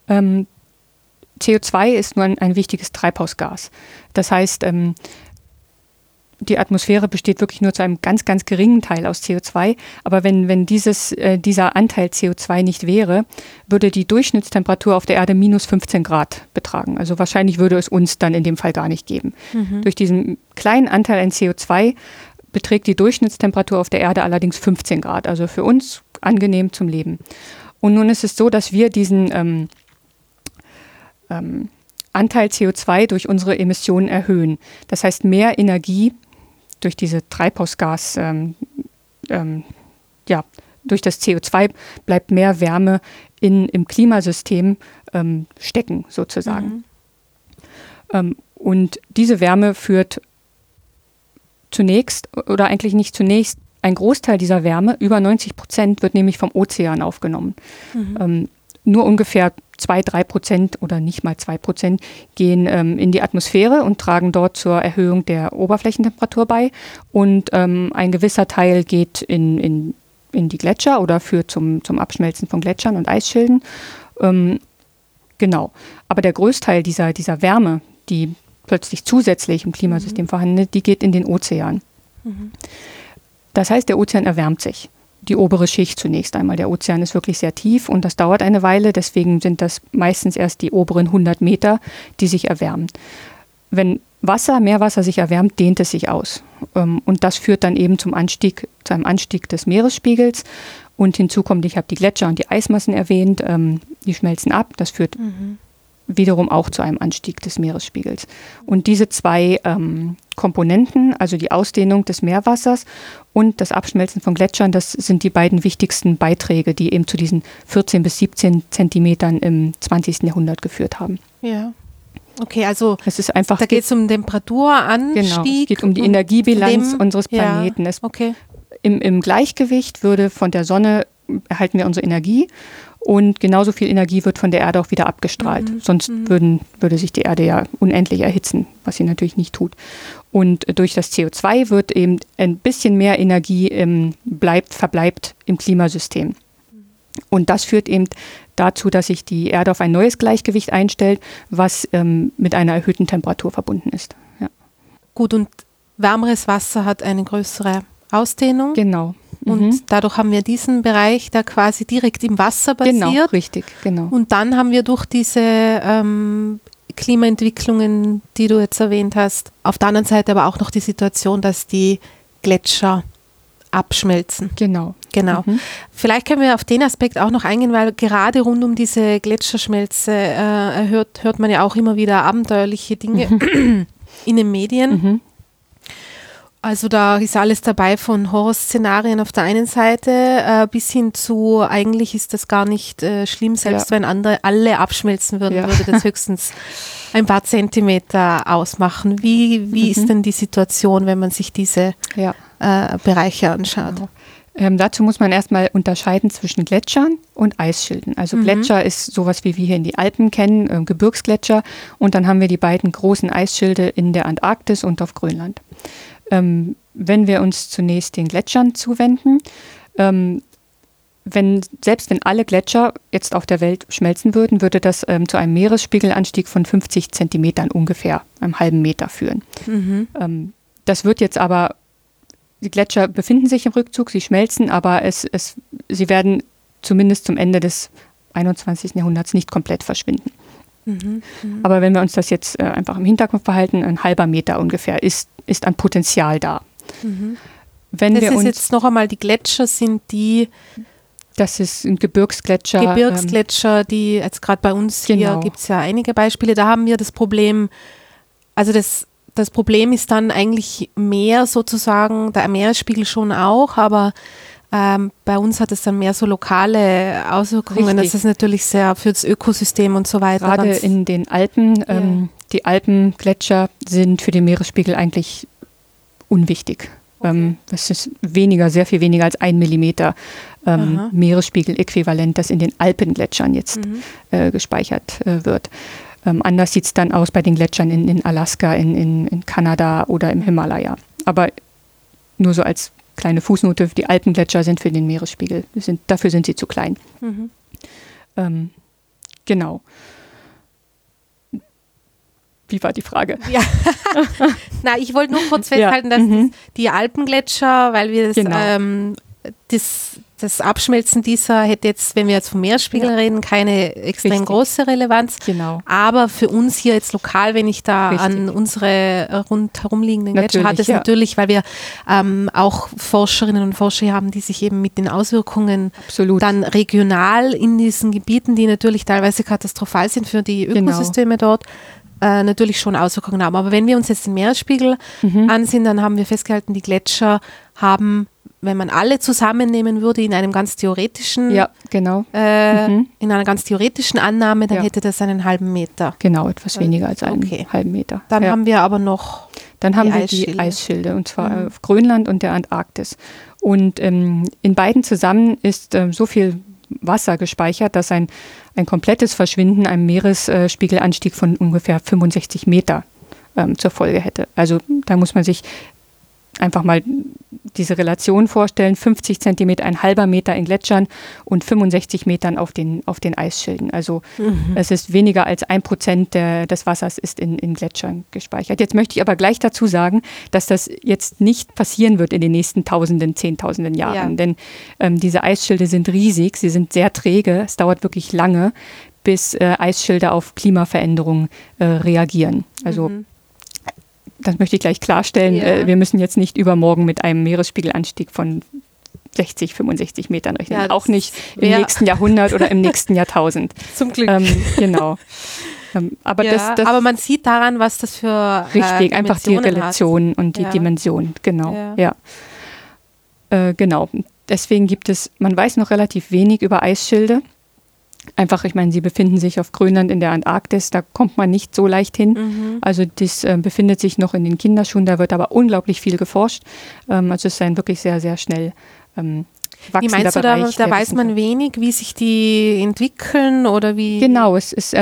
CO2 ist nur ein wichtiges Treibhausgas. Das heißt, die Atmosphäre besteht wirklich nur zu einem ganz, ganz geringen Teil aus CO2. Aber wenn dieser Anteil CO2 nicht wäre, würde die Durchschnittstemperatur auf der Erde minus 15 Grad betragen. Also wahrscheinlich würde es uns dann in dem Fall gar nicht geben. Durch diesen kleinen Anteil an CO2 beträgt die Durchschnittstemperatur auf der Erde allerdings 15 Grad. Also für uns angenehm zum Leben. Und nun ist es so, dass wir diesen Anteil CO2 durch unsere Emissionen erhöhen. Das heißt, mehr Energie durch diese Treibhausgas, durch das CO2 bleibt mehr Wärme im Klimasystem stecken sozusagen. Und diese Wärme führt zunächst, oder eigentlich nicht zunächst, ein Großteil dieser Wärme, über 90%, wird nämlich vom Ozean aufgenommen. Nur ungefähr 2-3% oder nicht mal 2% gehen in die Atmosphäre und tragen dort zur Erhöhung der Oberflächentemperatur bei. Und ein gewisser Teil geht in die Gletscher oder führt zum Abschmelzen von Gletschern und Eisschilden. Genau. Aber der Großteil dieser Wärme, die plötzlich zusätzlich im Klimasystem vorhanden ist, die geht in den Ozean. Das heißt, der Ozean erwärmt sich. Die obere Schicht zunächst einmal. Der Ozean ist wirklich sehr tief und das dauert eine Weile. Deswegen sind das meistens erst die oberen 100 Meter, die sich erwärmen. Wenn Meerwasser sich erwärmt, dehnt es sich aus. Und das führt dann eben zu einem Anstieg des Meeresspiegels. Und hinzu kommt, ich habe die Gletscher und die Eismassen erwähnt, die schmelzen ab. Das führt wiederum auch zu einem Anstieg des Meeresspiegels. Und diese zwei Komponenten, also die Ausdehnung des Meerwassers und das Abschmelzen von Gletschern, das sind die beiden wichtigsten Beiträge, die eben zu diesen 14 bis 17 Zentimetern im 20. Jahrhundert geführt haben. Ja. Okay, also es ist einfach, da geht es um Temperaturanstieg. Genau, es geht um die Energiebilanz unseres Planeten. Ja, okay. Im Gleichgewicht von der Sonne erhalten wir unsere Energie und genauso viel Energie wird von der Erde auch wieder abgestrahlt. Sonst würde sich die Erde ja unendlich erhitzen, was sie natürlich nicht tut. Und durch das CO2 wird eben ein bisschen mehr Energie verbleibt im Klimasystem. Und das führt eben dazu, dass sich die Erde auf ein neues Gleichgewicht einstellt, was mit einer erhöhten Temperatur verbunden ist. Ja. Gut, und wärmeres Wasser hat eine größere Ausdehnung. Genau. Und dadurch haben wir diesen Bereich, der quasi direkt im Wasser basiert. Genau, richtig, genau. Und dann haben wir durch diese Klimaentwicklungen, die du jetzt erwähnt hast, auf der anderen Seite aber auch noch die Situation, dass die Gletscher abschmelzen. Genau. Vielleicht können wir auf den Aspekt auch noch eingehen, weil gerade rund um diese Gletscherschmelze hört man ja auch immer wieder abenteuerliche Dinge in den Medien. Also da ist alles dabei, von Horrorszenarien auf der einen Seite bis hin zu, eigentlich ist das gar nicht schlimm, selbst wenn alle abschmelzen würden, würde das höchstens ein paar Zentimeter ausmachen. Wie ist denn die Situation, wenn man sich diese Bereiche anschaut? Dazu muss man erstmal unterscheiden zwischen Gletschern und Eisschilden. Also Gletscher ist sowas, wie wir hier in die Alpen kennen, Gebirgsgletscher. Und dann haben wir die beiden großen Eisschilde in der Antarktis und auf Grönland. Wenn wir uns zunächst den Gletschern zuwenden, selbst wenn alle Gletscher jetzt auf der Welt schmelzen würden, würde das zu einem Meeresspiegelanstieg von 50 Zentimetern ungefähr, einem halben Meter führen. Das wird jetzt aber, die Gletscher befinden sich im Rückzug, sie schmelzen, aber sie werden zumindest zum Ende des 21. Jahrhunderts nicht komplett verschwinden. Aber wenn wir uns das jetzt einfach im Hinterkopf behalten, ein halber Meter ungefähr ist an Potenzial da. Wenn das wir ist uns, jetzt noch einmal, die Gletscher sind die... Das ist ein Gebirgsgletscher. Gebirgsgletscher, die jetzt gerade bei uns hier gibt es ja einige Beispiele, da haben wir das Problem, also das Problem ist dann eigentlich mehr sozusagen, der Meeresspiegel schon auch, aber bei uns hat es dann mehr so lokale Auswirkungen. Richtig. Das ist natürlich sehr für das Ökosystem und so weiter. Gerade in den Alpen, die Alpengletscher sind für den Meeresspiegel eigentlich unwichtig. Das ist sehr viel weniger als 1 Millimeter Meeresspiegel-Äquivalent, das in den Alpengletschern jetzt gespeichert wird. Anders sieht es dann aus bei den Gletschern in Alaska, in Kanada oder im Himalaya. Aber nur so als kleine Fußnote, die Alpengletscher sind für den Meeresspiegel, dafür sind sie zu klein. Genau. Wie war die Frage? Ja. Na, ich wollte nur kurz festhalten, dass die Alpengletscher, weil wir das Abschmelzen dieser hätte jetzt, wenn wir jetzt vom Meeresspiegel reden, keine extrem große Relevanz. Genau. Aber für uns hier jetzt lokal, wenn ich da an unsere rundherum liegenden Gletscher hat es natürlich, weil wir auch Forscherinnen und Forscher haben, die sich eben mit den Auswirkungen dann regional in diesen Gebieten, die natürlich teilweise katastrophal sind für die Ökosysteme dort, natürlich schon Auswirkungen haben. Aber wenn wir uns jetzt den Meeresspiegel ansehen, dann haben wir festgehalten, die Gletscher haben, wenn man alle zusammennehmen würde in einem ganz theoretischen, in einer ganz theoretischen Annahme, dann hätte das einen halben Meter. Genau, etwas weniger als einen halben Meter. Dann haben wir aber noch die Eisschilde, und zwar auf Grönland und der Antarktis. Und in beiden zusammen ist so viel Wasser gespeichert, dass ein komplettes Verschwinden einem Meeresspiegelanstieg von ungefähr 65 Meter zur Folge hätte. Also da muss man sich einfach mal diese Relation vorstellen, 50 Zentimeter, ein halber Meter in Gletschern und 65 Metern auf den Eisschilden. Also es ist weniger als 1% des Wassers ist in Gletschern gespeichert. Jetzt möchte ich aber gleich dazu sagen, dass das jetzt nicht passieren wird in den nächsten Zehntausenden Jahren. Denn diese Eisschilde sind riesig, sie sind sehr träge, es dauert wirklich lange, bis Eisschilde auf Klimaveränderungen reagieren. Also das möchte ich gleich klarstellen. Wir müssen jetzt nicht übermorgen mit einem Meeresspiegelanstieg von 60, 65 Metern rechnen. Ja, auch nicht im nächsten Jahrhundert oder im nächsten Jahrtausend. Zum Glück. Genau. Aber man sieht daran, was das für richtig, einfach die Relation und die Dimension. Genau. Genau. Deswegen man weiß noch relativ wenig über Eisschilde. Einfach, ich meine, sie befinden sich auf Grönland in der Antarktis, da kommt man nicht so leicht hin. Also das befindet sich noch in den Kinderschuhen, da wird aber unglaublich viel geforscht. Also es ist ein wirklich sehr, sehr schnell wachsender Bereich. Wie meinst du, da weiß man wenig, wie sich die entwickeln oder wie? Genau, es ist,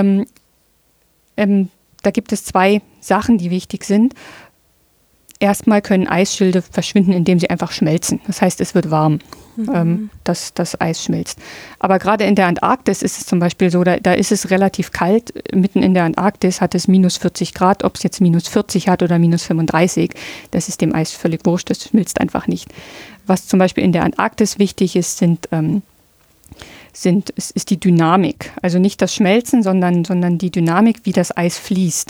da gibt es 2 Sachen, die wichtig sind. Erstmal können Eisschilde verschwinden, indem sie einfach schmelzen. Das heißt, es wird warm, dass das Eis schmilzt. Aber gerade in der Antarktis ist es zum Beispiel so, da ist es relativ kalt. Mitten in der Antarktis hat es minus 40 Grad. Ob es jetzt minus 40 hat oder minus 35, das ist dem Eis völlig wurscht. Das schmilzt einfach nicht. Was zum Beispiel in der Antarktis wichtig ist, ist die Dynamik. Also nicht das Schmelzen, sondern die Dynamik, wie das Eis fließt.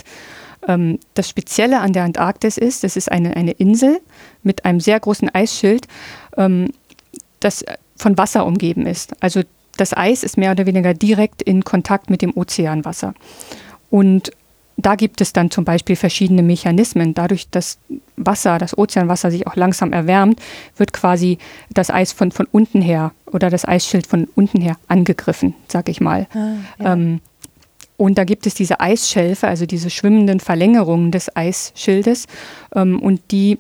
Das Spezielle an der Antarktis ist, es ist eine Insel mit einem sehr großen Eisschild das von Wasser umgeben ist. Also das Eis ist mehr oder weniger direkt in Kontakt mit dem Ozeanwasser. Und da gibt es dann zum Beispiel verschiedene Mechanismen. Dadurch, dass das Ozeanwasser sich auch langsam erwärmt, wird quasi das Eis von unten her oder das Eisschild von unten her angegriffen, sag ich mal. Ja. Und da gibt es diese Eisschelfe, also diese schwimmenden Verlängerungen des Eisschildes. Und die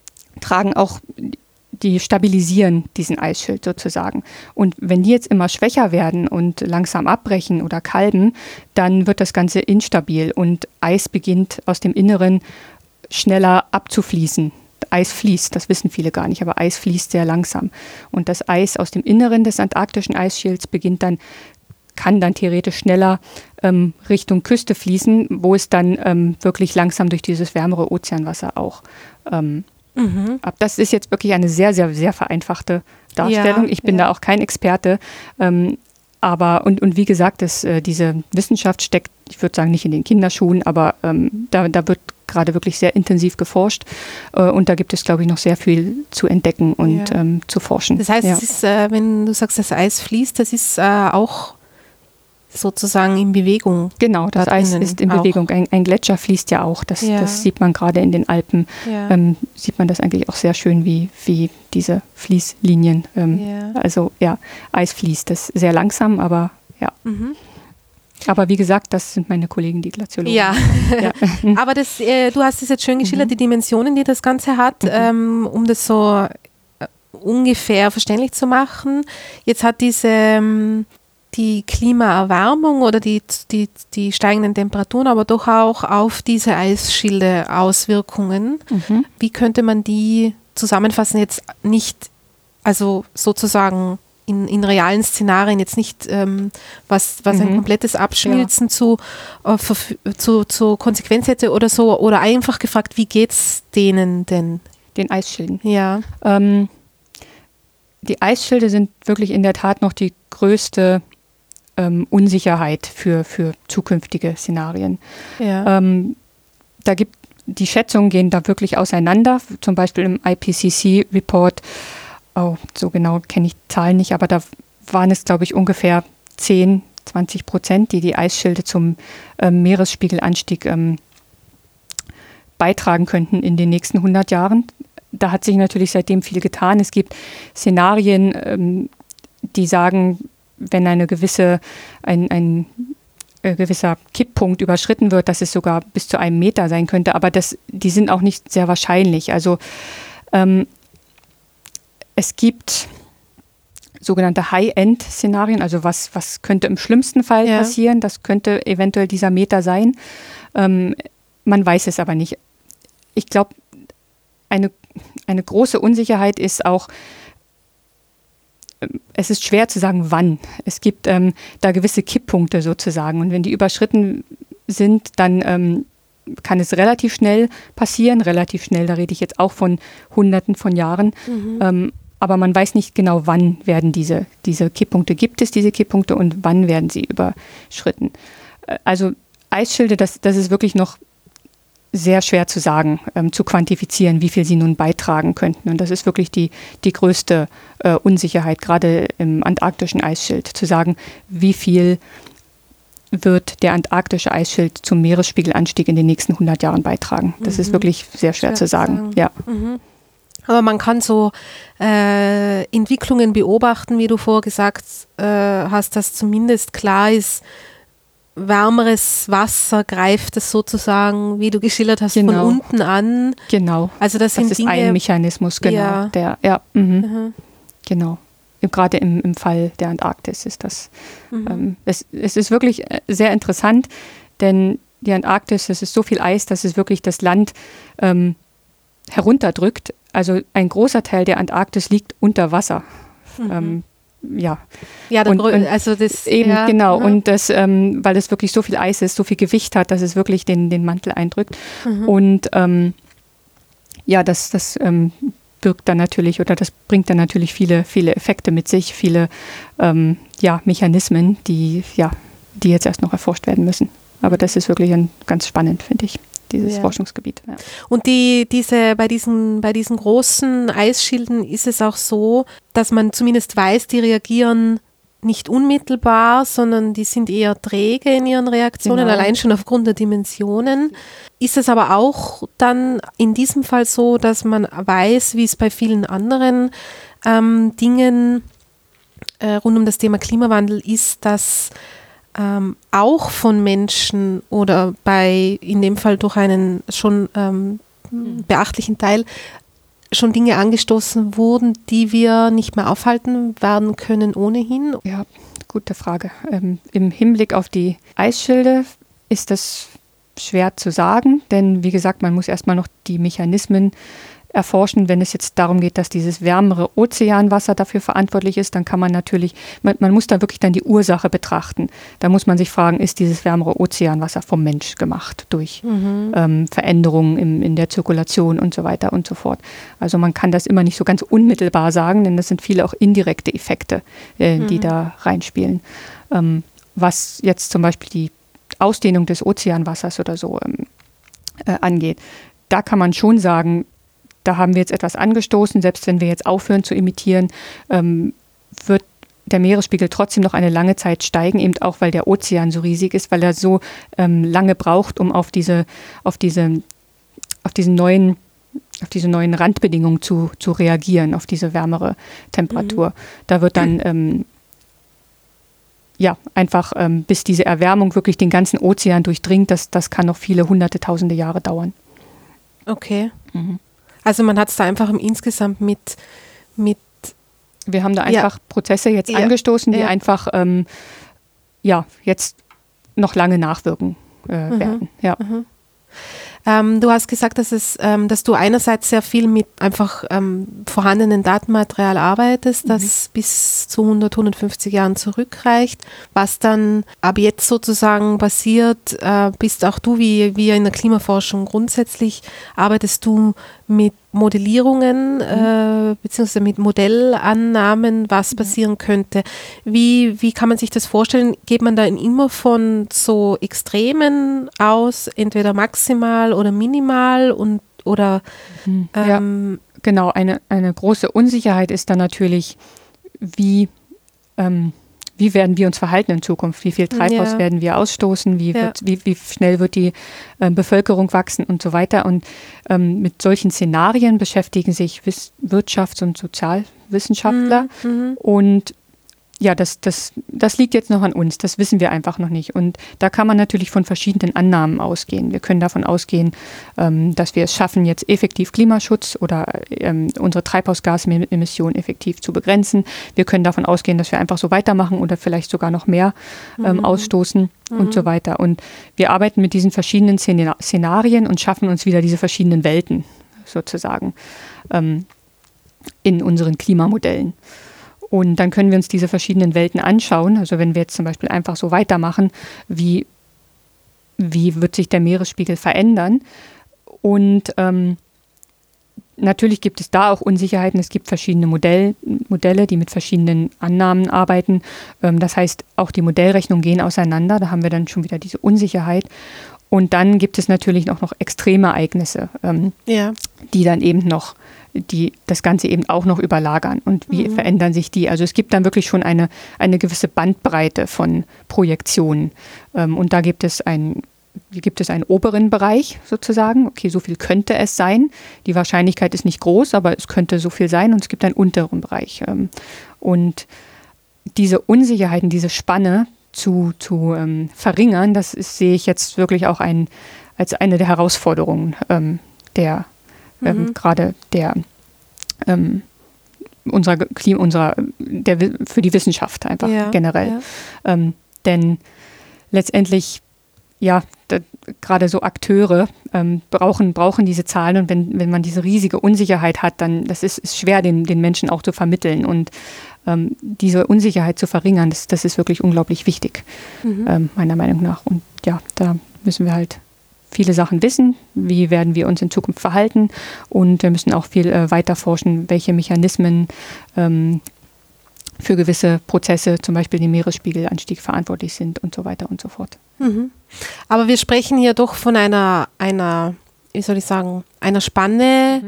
stabilisieren diesen Eisschild sozusagen. Und wenn die jetzt immer schwächer werden und langsam abbrechen oder kalben, dann wird das Ganze instabil und Eis beginnt aus dem Inneren schneller abzufließen. Eis fließt, das wissen viele gar nicht, aber Eis fließt sehr langsam. Und das Eis aus dem Inneren des antarktischen Eisschilds kann dann theoretisch schneller Richtung Küste fließen, wo es dann wirklich langsam durch dieses wärmere Ozeanwasser auch Das ist jetzt wirklich eine sehr, sehr, sehr vereinfachte Darstellung. Ich bin da auch kein Experte. Aber wie gesagt, diese Wissenschaft steckt, ich würde sagen, nicht in den Kinderschuhen, aber da wird gerade wirklich sehr intensiv geforscht. Und da gibt es, glaube ich, noch sehr viel zu entdecken und zu forschen. Das heißt, es ist, wenn du sagst, das Eis fließt, das ist auch sozusagen in Bewegung. Genau, das Eis ist in Bewegung. Ein Gletscher fließt ja auch. Das sieht man gerade in den Alpen. Sieht man das eigentlich auch sehr schön, wie diese Fließlinien. Also Eis fließt. Das ist sehr langsam, aber ja. Aber wie gesagt, das sind meine Kollegen, die Glaziologen. Ja. Aber du hast es jetzt schön geschildert, die Dimensionen, die das Ganze hat, um das so ungefähr verständlich zu machen. Jetzt hat die Klimaerwärmung oder die steigenden Temperaturen, aber doch auch auf diese Eisschilde Auswirkungen. Wie könnte man die zusammenfassen, jetzt nicht, also sozusagen in realen Szenarien, jetzt nicht was ein komplettes Abschmilzen zur Konsequenz hätte oder so, oder einfach gefragt, wie geht es denen denn? Den Eisschilden? Ja. Die Eisschilde sind wirklich in der Tat noch die größte Unsicherheit für zukünftige Szenarien. Die Schätzungen gehen da wirklich auseinander. Zum Beispiel im IPCC-Report, so genau kenne ich die Zahlen nicht, aber da waren es, glaube ich, ungefähr 10-20%, die Eisschilde zum Meeresspiegelanstieg beitragen könnten in den nächsten 100 Jahren. Da hat sich natürlich seitdem viel getan. Es gibt Szenarien, die sagen, wenn ein gewisser Kipppunkt überschritten wird, dass es sogar bis zu 1 Meter sein könnte, aber die sind auch nicht sehr wahrscheinlich. Also es gibt sogenannte High-End-Szenarien, also was könnte im schlimmsten Fall passieren, das könnte eventuell dieser Meter sein. Man weiß es aber nicht. Ich glaube, eine große Unsicherheit ist auch, es ist schwer zu sagen, wann. Es gibt da gewisse Kipppunkte sozusagen. Und wenn die überschritten sind, dann kann es relativ schnell passieren. Relativ schnell, da rede ich jetzt auch von Hunderten von Jahren. Aber man weiß nicht genau, wann werden diese Kipppunkte, gibt es diese Kipppunkte und wann werden sie überschritten. Also Eisschilde, das ist wirklich noch sehr schwer zu sagen, zu quantifizieren, wie viel sie nun beitragen könnten. Und das ist wirklich die größte Unsicherheit, gerade im antarktischen Eisschild, zu sagen, wie viel wird der antarktische Eisschild zum Meeresspiegelanstieg in den nächsten 100 Jahren beitragen. Das ist wirklich sehr schwer zu sagen. Ja. Aber man kann so Entwicklungen beobachten, wie du vorher gesagt hast, dass zumindest klar ist, wärmeres Wasser greift es sozusagen, wie du geschildert hast, von unten an. Genau. Also das ist Dinge, ein Mechanismus, genau. Genau. Gerade im Fall der Antarktis ist das. Es ist wirklich sehr interessant, denn die Antarktis, es ist so viel Eis, dass es wirklich das Land herunterdrückt. Also ein großer Teil der Antarktis liegt unter Wasser. Also das eben genau. Und das, weil es wirklich so viel Eis ist, so viel Gewicht hat, dass es wirklich den Mantel eindrückt. Und das birgt dann natürlich oder das bringt dann natürlich viele Effekte mit sich, viele Mechanismen, die jetzt erst noch erforscht werden müssen. Aber das ist wirklich ganz spannend, finde ich. dieses Forschungsgebiet. Ja. Und bei diesen großen Eisschilden ist es auch so, dass man zumindest weiß, die reagieren nicht unmittelbar, sondern die sind eher träge in ihren Reaktionen, allein schon aufgrund der Dimensionen. Ist es aber auch dann in diesem Fall so, dass man weiß, wie es bei vielen anderen Dingen rund um das Thema Klimawandel ist, dass auch von Menschen oder in dem Fall durch einen schon beachtlichen Teil schon Dinge angestoßen wurden, die wir nicht mehr aufhalten werden können ohnehin? Ja, gute Frage. Im Hinblick auf die Eisschilde ist das schwer zu sagen, denn wie gesagt, man muss erstmal noch die Mechanismen erforschen. Wenn es jetzt darum geht, dass dieses wärmere Ozeanwasser dafür verantwortlich ist, dann kann man natürlich, man muss da wirklich dann die Ursache betrachten. Da muss man sich fragen, ist dieses wärmere Ozeanwasser vom Mensch gemacht durch Veränderungen in der Zirkulation und so weiter und so fort. Also man kann das immer nicht so ganz unmittelbar sagen, denn das sind viele auch indirekte Effekte, die da reinspielen. Was jetzt zum Beispiel die Ausdehnung des Ozeanwassers oder so angeht, da kann man schon sagen, da haben wir jetzt etwas angestoßen, selbst wenn wir jetzt aufhören zu emittieren, wird der Meeresspiegel trotzdem noch eine lange Zeit steigen, eben auch, weil der Ozean so riesig ist, weil er so lange braucht, um auf diese neuen Randbedingungen zu reagieren, auf diese wärmere Temperatur. Da wird dann einfach bis diese Erwärmung wirklich den ganzen Ozean durchdringt, das kann noch viele hunderte, tausende Jahre dauern. Okay. Also man hat es da einfach insgesamt mit wir haben da einfach Prozesse jetzt angestoßen, die einfach jetzt noch lange nachwirken werden. Ja. Du hast gesagt, dass du einerseits sehr viel mit einfach vorhandenen Datenmaterial arbeitest, das bis zu 150 Jahren zurückreicht. Was dann ab jetzt sozusagen passiert, bist auch du, wie wir in der Klimaforschung grundsätzlich, arbeitest du mit Modellierungen beziehungsweise mit Modellannahmen, was passieren könnte. Wie kann man sich das vorstellen? Geht man da immer von so Extremen aus, entweder maximal oder minimal oder genau, eine große Unsicherheit ist dann natürlich, wie werden wir uns verhalten in Zukunft? Wie viel Treibhaus werden wir ausstoßen? Wie schnell wird die Bevölkerung wachsen und so weiter? Und mit solchen Szenarien beschäftigen sich Wirtschafts- und Sozialwissenschaftler. Und ja, das liegt jetzt noch an uns, das wissen wir einfach noch nicht. Und da kann man natürlich von verschiedenen Annahmen ausgehen. Wir können davon ausgehen, dass wir es schaffen, jetzt effektiv Klimaschutz oder unsere Treibhausgasemissionen effektiv zu begrenzen. Wir können davon ausgehen, dass wir einfach so weitermachen oder vielleicht sogar noch mehr ausstoßen und so weiter. Und wir arbeiten mit diesen verschiedenen Szenarien und schaffen uns wieder diese verschiedenen Welten sozusagen in unseren Klimamodellen. Und dann können wir uns diese verschiedenen Welten anschauen. Also wenn wir jetzt zum Beispiel einfach so weitermachen, wie wird sich der Meeresspiegel verändern? Und natürlich gibt es da auch Unsicherheiten. Es gibt verschiedene Modelle, die mit verschiedenen Annahmen arbeiten. Das heißt, auch die Modellrechnungen gehen auseinander. Da haben wir dann schon wieder diese Unsicherheit. Und dann gibt es natürlich auch noch extreme Ereignisse, die dann eben die das Ganze eben auch noch überlagern. Und wie verändern sich die? Also es gibt dann wirklich schon eine gewisse Bandbreite von Projektionen. Und da gibt es einen oberen Bereich sozusagen. Okay, so viel könnte es sein. Die Wahrscheinlichkeit ist nicht groß, aber es könnte so viel sein. Und es gibt einen unteren Bereich. Und diese Unsicherheiten, diese Spanne zu verringern, sehe ich jetzt wirklich auch als eine der Herausforderungen gerade für die Wissenschaft einfach generell. Ja. Denn letztendlich, gerade so Akteure brauchen diese Zahlen, und wenn man diese riesige Unsicherheit hat, dann das ist schwer, den Menschen auch zu vermitteln. Und diese Unsicherheit zu verringern, das ist wirklich unglaublich wichtig, meiner Meinung nach. Und ja, da müssen wir halt viele Sachen wissen, wie werden wir uns in Zukunft verhalten, und wir müssen auch viel weiter forschen, welche Mechanismen für gewisse Prozesse, zum Beispiel den Meeresspiegelanstieg, verantwortlich sind und so weiter und so fort. Aber wir sprechen hier doch von einer, wie soll ich sagen, einer Spanne,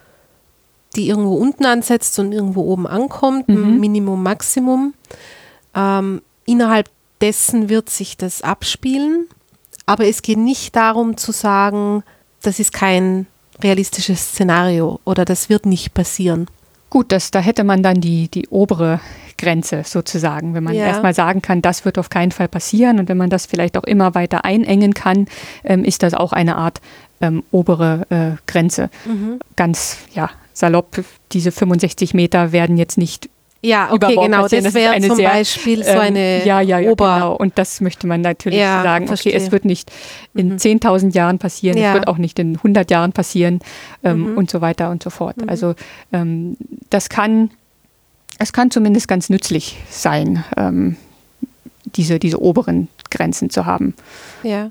die irgendwo unten ansetzt und irgendwo oben ankommt, Minimum, Maximum. Innerhalb dessen wird sich das abspielen, aber es geht nicht darum zu sagen, das ist kein realistisches Szenario oder das wird nicht passieren. Gut, da hätte man dann die obere Grenze sozusagen, wenn man erstmal sagen kann, das wird auf keinen Fall passieren, und wenn man das vielleicht auch immer weiter einengen kann, ist das auch eine Art obere Grenze. Ganz salopp, diese 65 Meter werden jetzt nicht genau, das wäre zum Beispiel so eine genau. Und das möchte man natürlich sagen, okay, es wird nicht in 10.000 Jahren passieren, es wird auch nicht in 100 Jahren passieren und so weiter und so fort. Also es kann zumindest ganz nützlich sein, diese oberen Grenzen zu haben. Ja.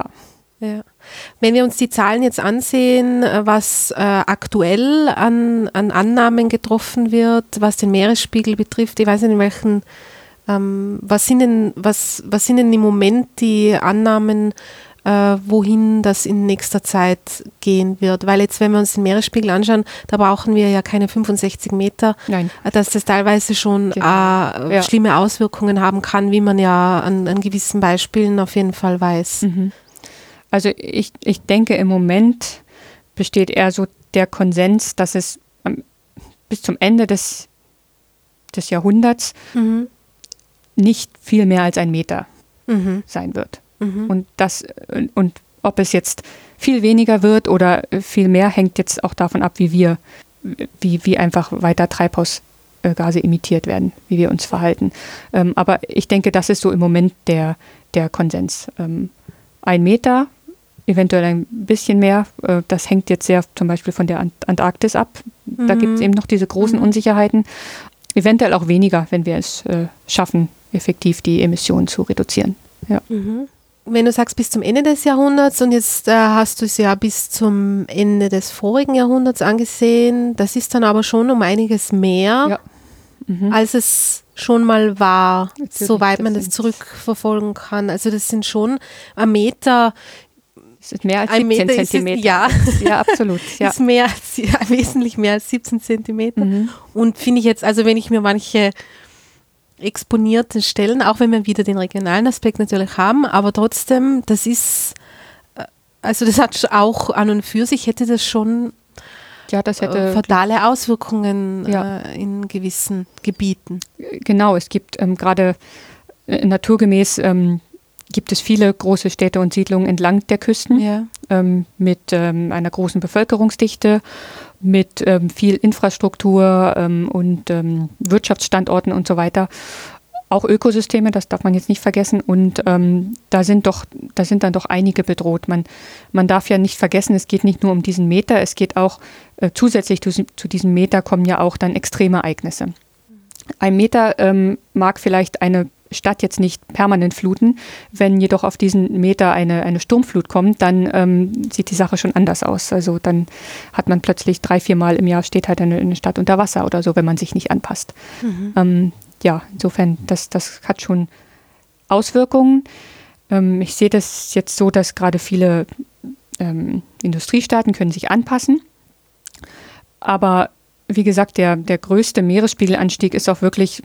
Wenn wir uns die Zahlen jetzt ansehen, was aktuell an Annahmen getroffen wird, was den Meeresspiegel betrifft, ich weiß nicht, in welchen, was sind denn im Moment die Annahmen, wohin das in nächster Zeit gehen wird? Weil jetzt, wenn wir uns den Meeresspiegel anschauen, da brauchen wir ja keine 65 Meter, dass das teilweise schon schlimme Auswirkungen haben kann, wie man ja an gewissen Beispielen auf jeden Fall weiß. Also ich denke, im Moment besteht eher so der Konsens, dass es bis zum Ende des Jahrhunderts nicht viel mehr als 1 Meter sein wird. Und ob es jetzt viel weniger wird oder viel mehr, hängt jetzt auch davon ab, wie einfach weiter Treibhausgase emittiert werden, wie wir uns verhalten. Aber ich denke, das ist so im Moment der Konsens. 1 Meter, eventuell ein bisschen mehr. Das hängt jetzt sehr zum Beispiel von der Antarktis ab. Da gibt es eben noch diese großen Unsicherheiten. Eventuell auch weniger, wenn wir es schaffen, effektiv die Emissionen zu reduzieren. Ja. Wenn du sagst bis zum Ende des Jahrhunderts und jetzt hast du es ja bis zum Ende des vorigen Jahrhunderts angesehen, das ist dann aber schon um einiges mehr, als es schon mal war, soweit man das zurückverfolgen kann. Also das sind schon 1 Meter. Es ist mehr als 17 Zentimeter. Ja, absolut. Ja. Ist wesentlich mehr als 17 Zentimeter. Und finde ich jetzt, also wenn ich mir manche exponierte Stellen, auch wenn wir wieder den regionalen Aspekt natürlich haben, aber trotzdem, das ist, also das hat auch an und für sich, hätte das schon das hätte fatale Auswirkungen in gewissen Gebieten. Genau, es gibt gerade naturgemäß gibt es viele große Städte und Siedlungen entlang der Küsten mit einer großen Bevölkerungsdichte, mit viel Infrastruktur und Wirtschaftsstandorten und so weiter. Auch Ökosysteme, das darf man jetzt nicht vergessen. Und da sind dann doch einige bedroht. Man darf ja nicht vergessen, es geht nicht nur um diesen Meter, es geht auch zusätzlich zu diesem Meter kommen ja auch dann Extremereignisse. 1 Meter mag vielleicht eine Stadt jetzt nicht permanent fluten. Wenn jedoch auf diesen Meter eine Sturmflut kommt, dann sieht die Sache schon anders aus. Also dann hat man plötzlich 3-4 Mal im Jahr steht halt eine Stadt unter Wasser oder so, wenn man sich nicht anpasst. Insofern, das hat schon Auswirkungen. Ich sehe das jetzt so, dass gerade viele Industriestaaten können sich anpassen. Aber wie gesagt, der größte Meeresspiegelanstieg ist auch wirklich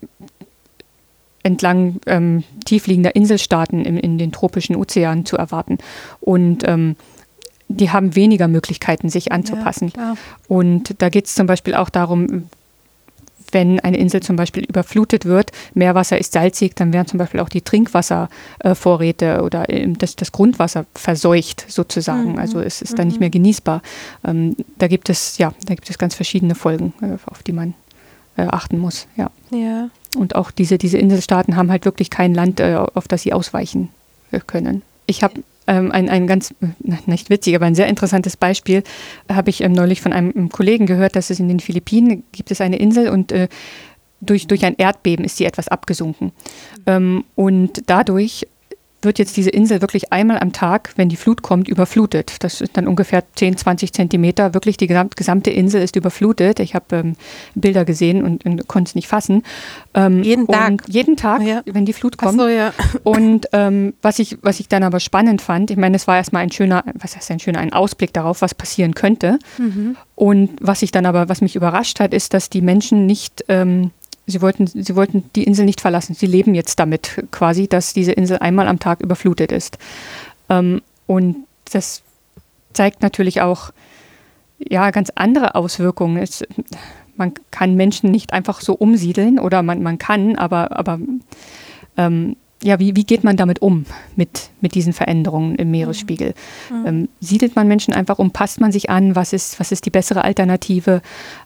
entlang tiefliegender Inselstaaten in den tropischen Ozeanen zu erwarten. Und die haben weniger Möglichkeiten, sich anzupassen. Ja, und da geht es zum Beispiel auch darum, wenn eine Insel zum Beispiel überflutet wird, Meerwasser ist salzig, dann werden zum Beispiel auch die Trinkwasservorräte oder das Grundwasser verseucht sozusagen. Also es ist dann nicht mehr genießbar. Da gibt es ganz verschiedene Folgen, auf die man achten muss. Ja. Und auch diese Inselstaaten haben halt wirklich kein Land, auf das sie ausweichen können. Ich habe ein ganz, nicht witzig, aber ein sehr interessantes Beispiel habe ich neulich von einem Kollegen gehört, dass es in den Philippinen gibt es eine Insel und durch ein Erdbeben ist sie etwas abgesunken. Und dadurch wird jetzt diese Insel wirklich einmal am Tag, wenn die Flut kommt, überflutet. Das ist dann ungefähr 10, 20 Zentimeter. Wirklich die gesamte Insel ist überflutet. Ich habe Bilder gesehen und konnte es nicht fassen. Jeden Tag? Jeden Tag, wenn die Flut kommt. Ach so, ja. Und was ich dann aber spannend fand, ich meine, es war erstmal ein Ausblick darauf, was passieren könnte. Mhm. Und was mich überrascht hat, ist, dass die Menschen nicht... Sie wollten die Insel nicht verlassen. Sie leben jetzt damit quasi, dass diese Insel einmal am Tag überflutet ist. Und das zeigt natürlich auch ganz andere Auswirkungen. Man kann Menschen nicht einfach so umsiedeln oder man kann, aber wie geht man damit um, mit diesen Veränderungen im Meeresspiegel? Mhm. Siedelt man Menschen einfach um, passt man sich an, was ist die bessere Alternative?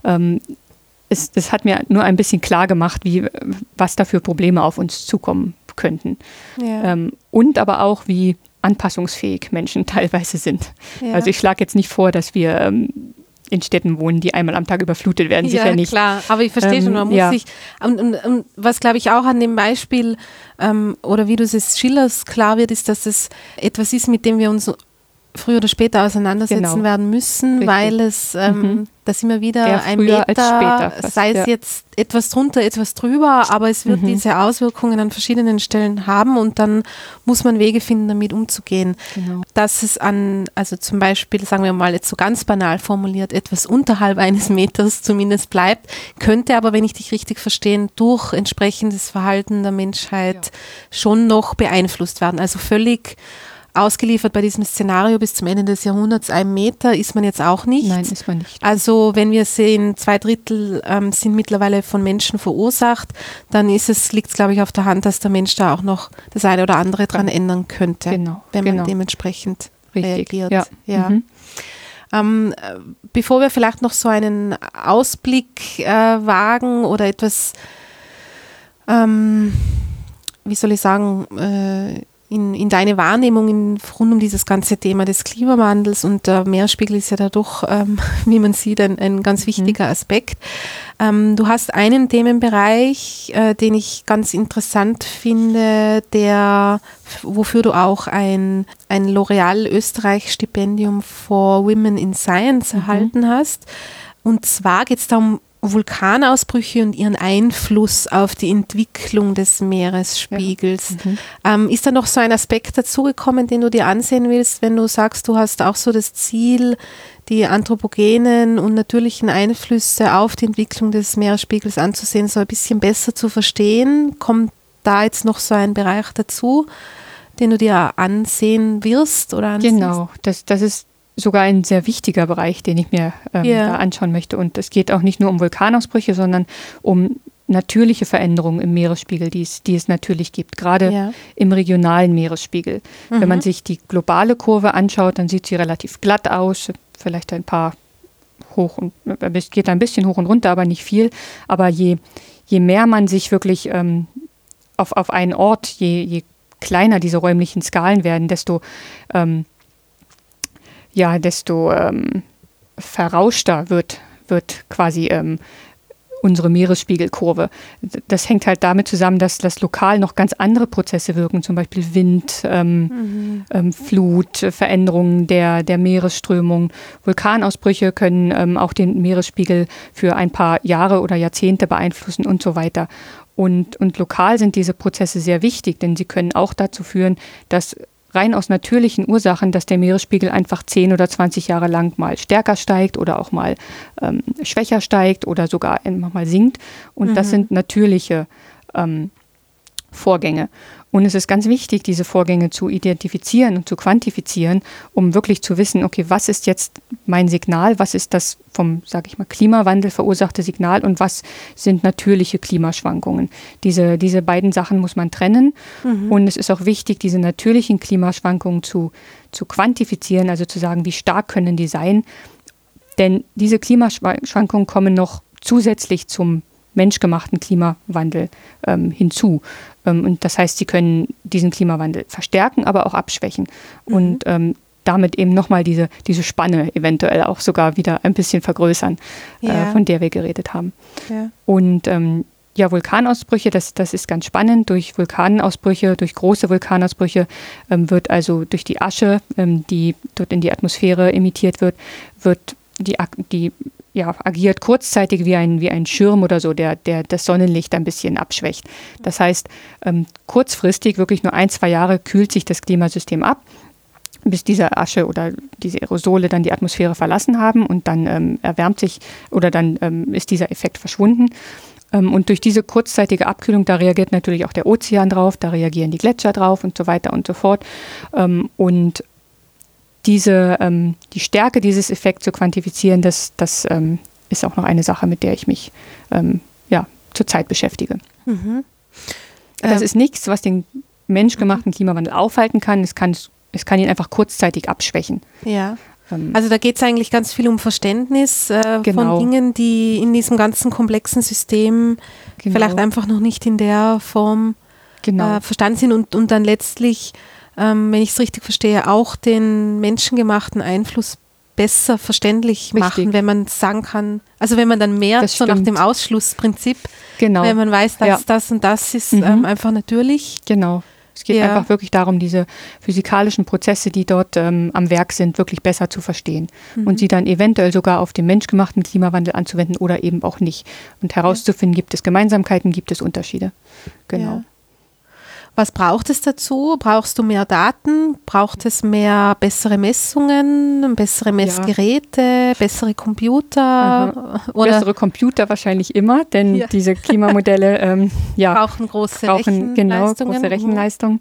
Das hat mir nur ein bisschen klar gemacht, was da für Probleme auf uns zukommen könnten. Ja. Und aber auch, wie anpassungsfähig Menschen teilweise sind. Ja. Also ich schlage jetzt nicht vor, dass wir in Städten wohnen, die einmal am Tag überflutet werden. Sicher nicht. Ja, klar. Aber ich verstehe schon, man muss sich... Und was, glaube ich, auch an dem Beispiel oder wie du es schilderst, klar wird, ist, dass es etwas ist, mit dem wir uns früher oder später auseinandersetzen werden müssen, richtig. Weil es das immer wieder ein Meter, sei es jetzt etwas drunter, etwas drüber, aber es wird diese Auswirkungen an verschiedenen Stellen haben und dann muss man Wege finden, damit umzugehen. Genau. Dass es also zum Beispiel, sagen wir mal jetzt so ganz banal formuliert, etwas unterhalb eines Meters zumindest bleibt, könnte aber, wenn ich dich richtig verstehe, durch entsprechendes Verhalten der Menschheit schon noch beeinflusst werden. Also völlig ausgeliefert bei diesem Szenario bis zum Ende des Jahrhunderts 1 Meter ist man jetzt auch nicht. Nein, ist man nicht. Also wenn wir sehen, 2/3 sind mittlerweile von Menschen verursacht, dann liegt es, glaube ich, auf der Hand, dass der Mensch da auch noch das eine oder andere dran ändern könnte, wenn man dementsprechend reagiert. Ja. Bevor wir vielleicht noch so einen Ausblick wagen oder etwas, wie soll ich sagen, in deine Wahrnehmung rund um dieses ganze Thema des Klimawandels und der Meeresspiegel ist ja dadurch, wie man sieht, ein ganz wichtiger Aspekt. Du hast einen Themenbereich, den ich ganz interessant finde, wofür du auch ein L'Oréal Österreich Stipendium for Women in Science erhalten hast. Und zwar geht es da um Vulkanausbrüche und ihren Einfluss auf die Entwicklung des Meeresspiegels. Ja. Ist da noch so ein Aspekt dazugekommen, den du dir ansehen willst, wenn du sagst, du hast auch so das Ziel, die anthropogenen und natürlichen Einflüsse auf die Entwicklung des Meeresspiegels anzusehen, so ein bisschen besser zu verstehen? Kommt da jetzt noch so ein Bereich dazu, den du dir ansehen wirst oder ansiehst? Genau, das ist sogar ein sehr wichtiger Bereich, den ich mir da anschauen möchte. Und es geht auch nicht nur um Vulkanausbrüche, sondern um natürliche Veränderungen im Meeresspiegel, die es natürlich gibt, gerade im regionalen Meeresspiegel. Wenn man sich die globale Kurve anschaut, dann sieht sie relativ glatt aus, vielleicht ein paar es geht ein bisschen hoch und runter, aber nicht viel. Aber je mehr man sich wirklich auf einen Ort, je kleiner diese räumlichen Skalen werden, desto verrauschter wird quasi unsere Meeresspiegelkurve. Das hängt halt damit zusammen, dass lokal noch ganz andere Prozesse wirken, zum Beispiel Wind, Flut, Veränderungen der Meeresströmung. Vulkanausbrüche können auch den Meeresspiegel für ein paar Jahre oder Jahrzehnte beeinflussen und so weiter. Und lokal sind diese Prozesse sehr wichtig, denn sie können auch dazu führen, dass rein aus natürlichen Ursachen, dass der Meeresspiegel einfach 10 oder 20 Jahre lang mal stärker steigt oder auch mal schwächer steigt oder sogar mal sinkt. Und das sind natürliche Vorgänge. Und es ist ganz wichtig, diese Vorgänge zu identifizieren und zu quantifizieren, um wirklich zu wissen, okay, was ist jetzt mein Signal, was ist das vom, sage ich mal, Klimawandel verursachte Signal und was sind natürliche Klimaschwankungen. Diese beiden Sachen muss man trennen. Und es ist auch wichtig, diese natürlichen Klimaschwankungen zu quantifizieren, also zu sagen, wie stark können die sein. Denn diese Klimaschwankungen kommen noch zusätzlich zum menschgemachten Klimawandel hinzu. Und das heißt, sie können diesen Klimawandel verstärken, aber auch abschwächen. Und damit eben nochmal diese Spanne eventuell auch sogar wieder ein bisschen vergrößern, von der wir geredet haben. Ja. Und ja, Vulkanausbrüche, das ist ganz spannend. Durch große Vulkanausbrüche wird also durch die Asche, die dort in die Atmosphäre emittiert wird agiert kurzzeitig wie ein Schirm oder so, der das Sonnenlicht ein bisschen abschwächt. Das heißt, kurzfristig, wirklich nur 1-2 Jahre, kühlt sich das Klimasystem ab, bis diese Asche oder diese Aerosole dann die Atmosphäre verlassen haben und dann erwärmt sich oder dann ist dieser Effekt verschwunden. Und durch diese kurzzeitige Abkühlung, da reagiert natürlich auch der Ozean drauf, da reagieren die Gletscher drauf und so weiter und so fort. Und die Stärke dieses Effekts zu quantifizieren, das ist auch noch eine Sache, mit der ich mich zurzeit beschäftige. Mhm. Das ist nichts, was den menschgemachten Klimawandel aufhalten kann. Es kann ihn einfach kurzzeitig abschwächen. Ja. Also da geht es eigentlich ganz viel um Verständnis von Dingen, die in diesem ganzen komplexen System vielleicht einfach noch nicht in der Form verstanden sind und dann letztlich, wenn ich es richtig verstehe, auch den menschengemachten Einfluss besser verständlich machen, wenn man sagen kann, also wenn man dann mehr so nach dem Ausschlussprinzip, wenn man weiß, dass das und das ist einfach natürlich. Genau. Es geht einfach wirklich darum, diese physikalischen Prozesse, die dort am Werk sind, wirklich besser zu verstehen und sie dann eventuell sogar auf den menschgemachten Klimawandel anzuwenden oder eben auch nicht. Und herauszufinden, gibt es Gemeinsamkeiten, gibt es Unterschiede. Genau. Ja. Was braucht es dazu? Brauchst du mehr Daten? Braucht es bessere Messungen, bessere Messgeräte, bessere Computer? Oder bessere Computer wahrscheinlich immer, denn diese Klimamodelle brauchen große Rechenleistungen.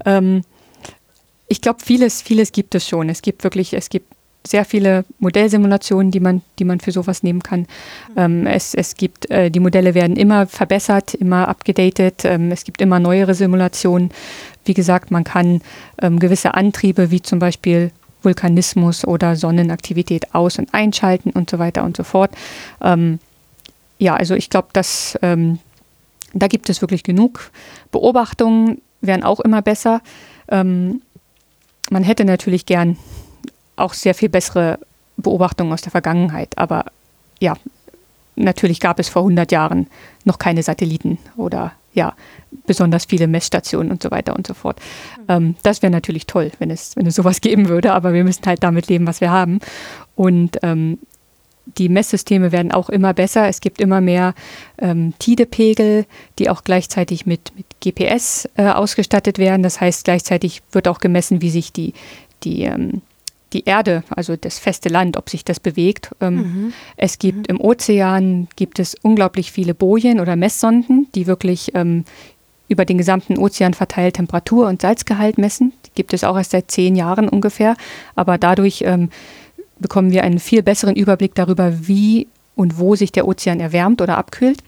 Ich glaube, vieles gibt es schon. Es gibt sehr viele Modellsimulationen, die man für sowas nehmen kann. Die Modelle werden immer verbessert, immer abgedatet. Es gibt immer neuere Simulationen. Wie gesagt, man kann gewisse Antriebe, wie zum Beispiel Vulkanismus oder Sonnenaktivität aus- und einschalten und so weiter und so fort. Also ich glaube, da gibt es wirklich genug. Beobachtungen werden auch immer besser. Man hätte natürlich gern auch sehr viel bessere Beobachtungen aus der Vergangenheit. Aber ja, natürlich gab es vor 100 Jahren noch keine Satelliten oder besonders viele Messstationen und so weiter und so fort. Das wäre natürlich toll, wenn es sowas geben würde, aber wir müssen halt damit leben, was wir haben. Und die Messsysteme werden auch immer besser. Es gibt immer mehr Tidepegel, die auch gleichzeitig mit GPS ausgestattet werden. Das heißt, gleichzeitig wird auch gemessen, wie sich die Erde, also das feste Land, ob sich das bewegt. Es gibt im Ozean unglaublich viele Bojen oder Messsonden, die wirklich über den gesamten Ozean verteilt Temperatur und Salzgehalt messen. Die gibt es auch erst seit 10 Jahren ungefähr. Aber dadurch bekommen wir einen viel besseren Überblick darüber, wie und wo sich der Ozean erwärmt oder abkühlt.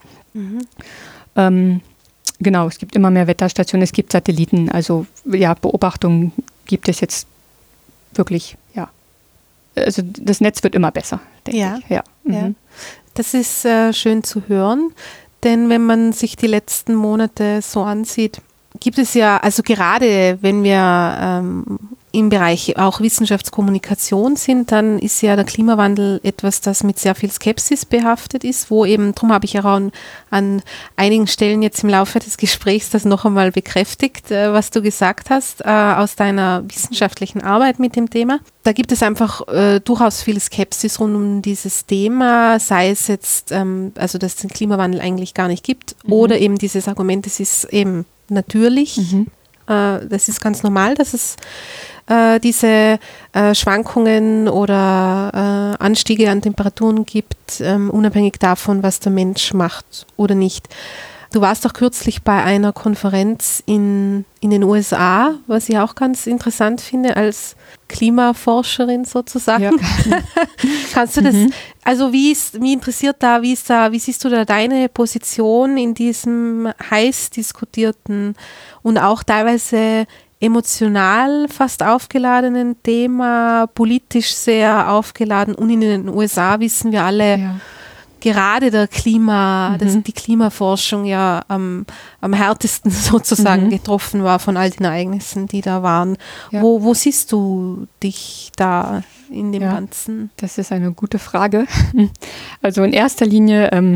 Es gibt immer mehr Wetterstationen, es gibt Satelliten. Also Beobachtungen gibt es jetzt wirklich, also das Netz wird immer besser, denke ich. Ja. Das ist schön zu hören, denn wenn man sich die letzten Monate so ansieht, gibt es also gerade wenn wir im Bereich auch Wissenschaftskommunikation sind, dann ist ja der Klimawandel etwas, das mit sehr viel Skepsis behaftet ist, darum habe ich ja auch an einigen Stellen jetzt im Laufe des Gesprächs das noch einmal bekräftigt, was du gesagt hast, aus deiner wissenschaftlichen Arbeit mit dem Thema. Da gibt es einfach durchaus viel Skepsis rund um dieses Thema, sei es jetzt, dass es den Klimawandel eigentlich gar nicht gibt oder eben dieses Argument, es ist eben natürlich, das ist ganz normal, dass es diese Schwankungen oder Anstiege an Temperaturen gibt, unabhängig davon, was der Mensch macht oder nicht. Du warst doch kürzlich bei einer Konferenz in den USA, was ich auch ganz interessant finde, als Klimaforscherin sozusagen. Ja. Kannst du das, also wie siehst du da deine Position in diesem heiß diskutierten und auch teilweise emotional fast aufgeladenen Thema, politisch sehr aufgeladen, und in den USA wissen wir alle, gerade die Klimaforschung ja am härtesten sozusagen getroffen war von all den Ereignissen, die da waren. Ja. Wo siehst du dich da in dem Ganzen? Das ist eine gute Frage. Also in erster Linie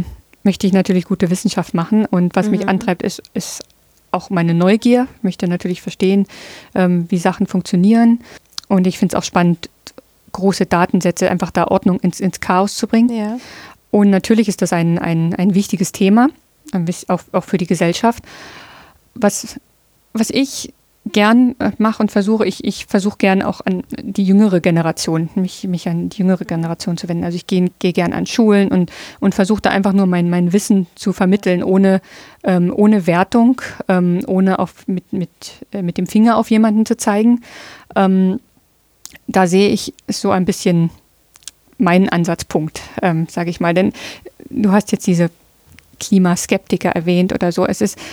möchte ich natürlich gute Wissenschaft machen. Und was mich antreibt, ist auch meine Neugier. Ich möchte natürlich verstehen, wie Sachen funktionieren. Und ich finde es auch spannend, große Datensätze, einfach da Ordnung ins Chaos zu bringen. Ja. Und natürlich ist das ein wichtiges Thema, auch für die Gesellschaft. Was ich gern mache und versuche, ich versuche gern auch an die jüngere Generation, mich an die jüngere Generation zu wenden. Also ich gehe gern an Schulen und versuche da einfach nur mein Wissen zu vermitteln, ohne Wertung, ohne mit dem Finger auf jemanden zu zeigen. Da sehe ich so ein bisschen meinen Ansatzpunkt, sage ich mal. Denn du hast jetzt diese Klimaskeptiker erwähnt oder so. Es ist,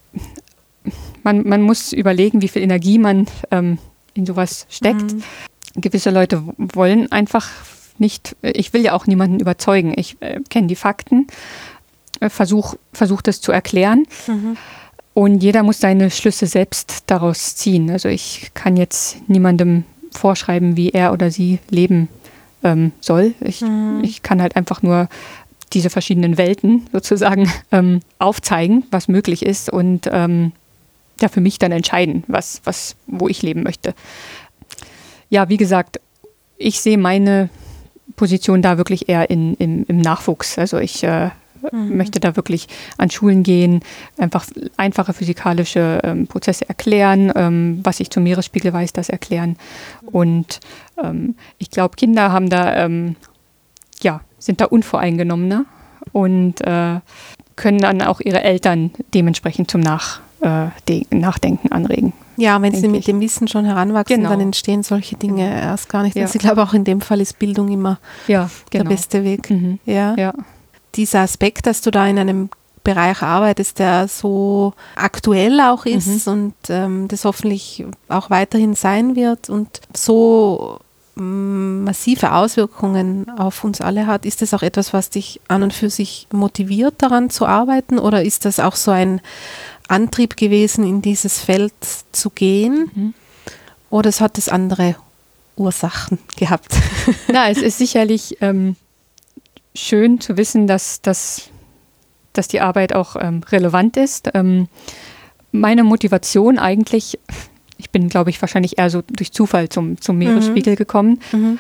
man muss überlegen, wie viel Energie man in sowas steckt. Gewisse Leute wollen einfach nicht, ich will ja auch niemanden überzeugen. Ich kenne die Fakten, versuch das zu erklären. Und jeder muss seine Schlüsse selbst daraus ziehen. Also ich kann jetzt niemandem vorschreiben, wie er oder sie leben soll. Ich kann halt einfach nur diese verschiedenen Welten sozusagen aufzeigen, was möglich ist und ja, für mich dann entscheiden, wo ich leben möchte. Ja, wie gesagt, ich sehe meine Position da wirklich eher im Nachwuchs. Also ich möchte da wirklich an Schulen gehen, einfach einfache physikalische Prozesse erklären, was ich zum Meeresspiegel weiß, das erklären. Und ich glaube, Kinder haben da, sind da unvoreingenommener und können dann auch ihre Eltern dementsprechend zum Nachdenken anregen. Ja, wenn sie mit dem Wissen schon heranwachsen, dann entstehen solche Dinge erst gar nicht. Also ich glaube, auch in dem Fall ist Bildung immer der beste Weg. Ja. Dieser Aspekt, dass du da in einem Bereich arbeitest, der so aktuell auch ist und das hoffentlich auch weiterhin sein wird und so massive Auswirkungen auf uns alle hat, ist das auch etwas, was dich an und für sich motiviert, daran zu arbeiten, oder ist das auch so ein Antrieb gewesen, in dieses Feld zu gehen, oder hat es andere Ursachen gehabt? Na, es ist sicherlich schön zu wissen, dass die Arbeit auch relevant ist. Meine Motivation eigentlich, ich bin, glaube ich, wahrscheinlich eher so durch Zufall zum Meeresspiegel gekommen.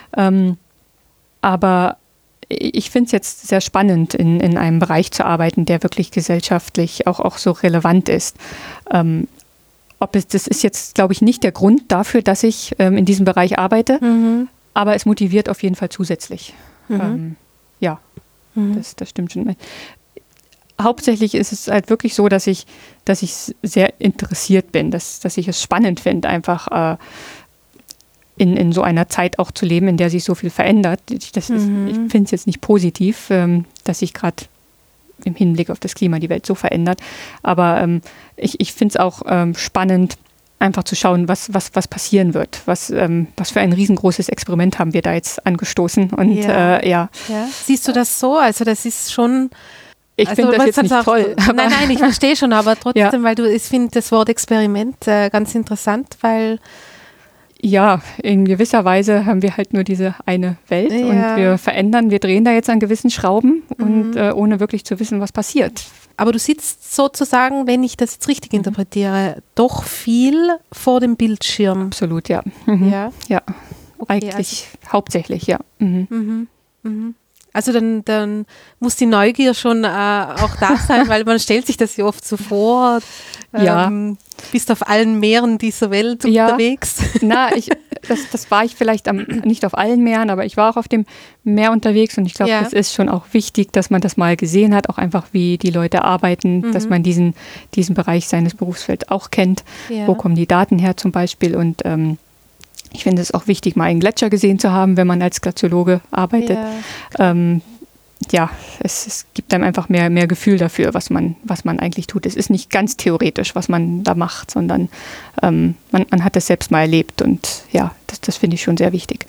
Aber ich finde es jetzt sehr spannend, in einem Bereich zu arbeiten, der wirklich gesellschaftlich auch so relevant ist. Das ist jetzt, glaube ich, nicht der Grund dafür, dass ich in diesem Bereich arbeite, aber es motiviert auf jeden Fall zusätzlich. Das stimmt schon. Hauptsächlich ist es halt wirklich so, dass ich sehr interessiert bin, dass ich es spannend finde, einfach in so einer Zeit auch zu leben, in der sich so viel verändert. Ich finde es jetzt nicht positiv, dass sich gerade im Hinblick auf das Klima die Welt so verändert, aber ich finde es auch spannend, einfach zu schauen, was passieren wird. Was für ein riesengroßes Experiment haben wir da jetzt angestoßen. Und Siehst du das so? Also das ist schon... Ich finde das jetzt nicht toll. Nein, ich verstehe schon, aber trotzdem, weil ich finde das Wort Experiment ganz interessant, weil... Ja, in gewisser Weise haben wir halt nur diese eine Welt und wir drehen da jetzt an gewissen Schrauben und ohne wirklich zu wissen, was passiert. Aber du sitzt sozusagen, wenn ich das jetzt richtig interpretiere, doch viel vor dem Bildschirm. Absolut, ja. Ja, Okay, eigentlich hauptsächlich, ja. Also dann muss die Neugier schon auch da sein, weil man stellt sich das ja oft so vor. Bist auf allen Meeren dieser Welt unterwegs. Na, das war ich vielleicht nicht auf allen Meeren, aber ich war auch auf dem Meer unterwegs und ich glaube, das ist schon auch wichtig, dass man das mal gesehen hat, auch einfach wie die Leute arbeiten, dass man diesen Bereich seines Berufsfelds auch kennt. Ja. Wo kommen die Daten her zum Beispiel? Und ich finde es auch wichtig, mal einen Gletscher gesehen zu haben, wenn man als Glaziologe arbeitet. Es gibt einem einfach mehr Gefühl dafür, was man eigentlich tut. Es ist nicht ganz theoretisch, was man da macht, sondern man hat es selbst mal erlebt und das finde ich schon sehr wichtig.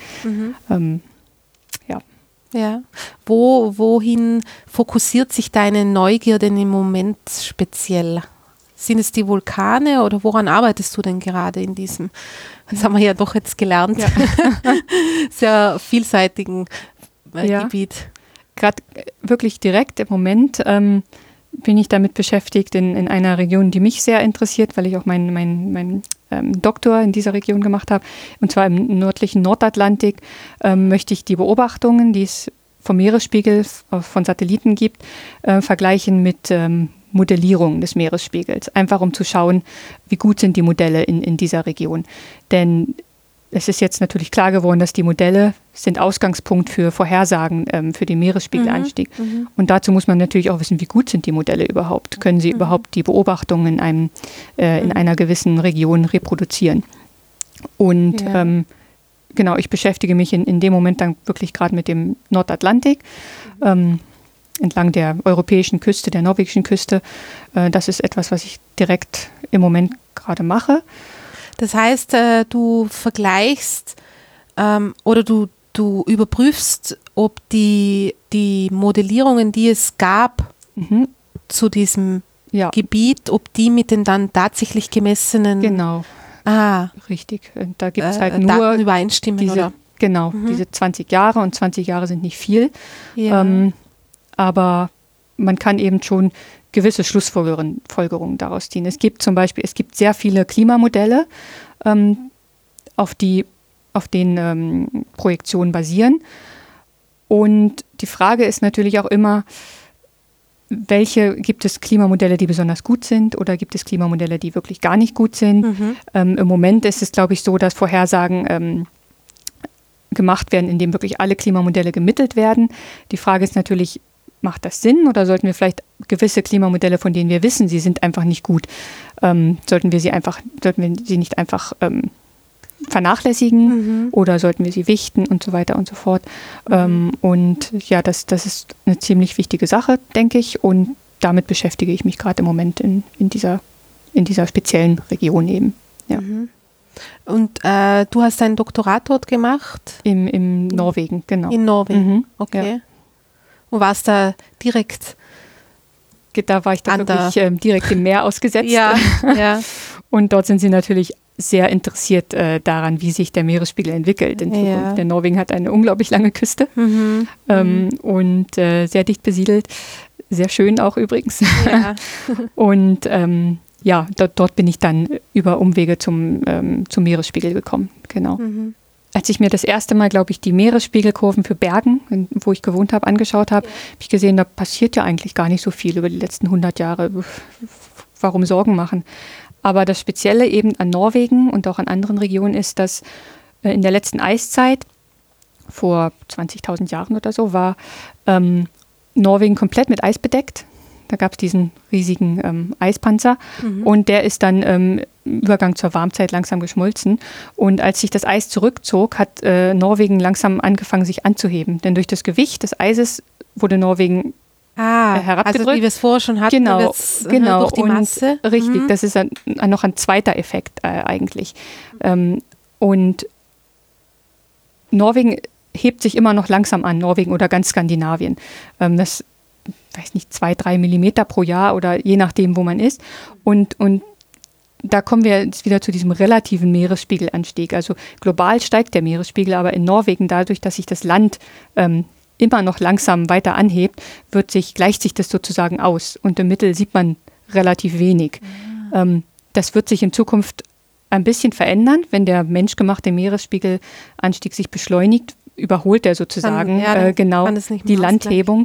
Wohin fokussiert sich deine Neugier denn im Moment speziell? Sind es die Vulkane oder woran arbeitest du denn gerade in diesem, das haben wir ja doch jetzt gelernt, sehr vielseitigen Gebiet? gerade wirklich direkt im Moment bin ich damit beschäftigt in einer Region, die mich sehr interessiert, weil ich auch meinen Doktor in dieser Region gemacht habe. Und zwar im nördlichen Nordatlantik möchte ich die Beobachtungen, die es vom Meeresspiegel von Satelliten gibt, vergleichen mit Modellierung des Meeresspiegels. Einfach um zu schauen, wie gut sind die Modelle in dieser Region. Denn es ist jetzt natürlich klar geworden, dass die Modelle sind Ausgangspunkt für Vorhersagen für den Meeresspiegelanstieg. Und dazu muss man natürlich auch wissen, wie gut sind die Modelle überhaupt? Können sie überhaupt die Beobachtungen in einer gewissen Region reproduzieren? Und genau, ich beschäftige mich in dem Moment dann wirklich gerade mit dem Nordatlantik, entlang der europäischen Küste, der norwegischen Küste. Das ist etwas, was ich direkt im Moment gerade mache. Das heißt, du vergleichst oder du überprüfst, ob die Modellierungen, die es gab zu diesem Gebiet, ob die mit den dann tatsächlich gemessenen... Genau. Richtig. Da gibt es halt nur Daten übereinstimmen, oder? Genau, diese 20 Jahre und 20 Jahre sind nicht viel. Ja. Aber man kann eben schon gewisse Schlussfolgerungen daraus ziehen. Es gibt sehr viele Klimamodelle, auf denen Projektionen basieren. Und die Frage ist natürlich auch immer, gibt es Klimamodelle, die besonders gut sind, oder gibt es Klimamodelle, die wirklich gar nicht gut sind? Im Moment ist es, glaube ich, so, dass Vorhersagen gemacht werden, indem wirklich alle Klimamodelle gemittelt werden. Die Frage ist natürlich, macht das Sinn, oder sollten wir vielleicht gewisse Klimamodelle, von denen wir wissen, sie sind einfach nicht gut, sollten wir sie nicht einfach vernachlässigen oder sollten wir sie wichten und so weiter und so fort. Und ja, das ist eine ziemlich wichtige Sache, denke ich, und damit beschäftige ich mich gerade im Moment in dieser speziellen Region eben. Ja. Und du hast dein Doktorat dort gemacht? In Norwegen, genau. In Norwegen, okay. Ja. Und warst da direkt? Da war ich da wirklich direkt dem Meer ausgesetzt. Ja. Und dort sind sie natürlich sehr interessiert daran, wie sich der Meeresspiegel entwickelt in Zukunft. Ja. Denn Norwegen hat eine unglaublich lange Küste und sehr dicht besiedelt. Sehr schön auch übrigens. Ja. Und dort bin ich dann über Umwege zum Meeresspiegel gekommen. Genau. Als ich mir das erste Mal, glaube ich, die Meeresspiegelkurven für Bergen, wo ich gewohnt habe, angeschaut habe, habe ich gesehen, da passiert ja eigentlich gar nicht so viel über die letzten 100 Jahre. Warum Sorgen machen? Aber das Spezielle eben an Norwegen und auch an anderen Regionen ist, dass in der letzten Eiszeit, vor 20.000 Jahren oder so, war Norwegen komplett mit Eis bedeckt. Da gab es diesen riesigen Eispanzer und der ist dann im Übergang zur Warmzeit langsam geschmolzen. Und als sich das Eis zurückzog, hat Norwegen langsam angefangen, sich anzuheben. Denn durch das Gewicht des Eises wurde Norwegen herabgedrückt. Also wie wir es vorher schon hatten, genau, durch die Masse. Richtig, das ist noch ein zweiter Effekt eigentlich. Und Norwegen hebt sich immer noch langsam an, Norwegen oder ganz Skandinavien. Das weiß nicht, 2-3 Millimeter pro Jahr oder je nachdem, wo man ist. Und da kommen wir jetzt wieder zu diesem relativen Meeresspiegelanstieg. Also global steigt der Meeresspiegel, aber in Norwegen dadurch, dass sich das Land immer noch langsam weiter anhebt, gleicht sich das sozusagen aus. Und im Mittel sieht man relativ wenig. Das wird sich in Zukunft ein bisschen verändern, wenn der menschgemachte Meeresspiegelanstieg sich beschleunigt, überholt er sozusagen genau die Landhebung.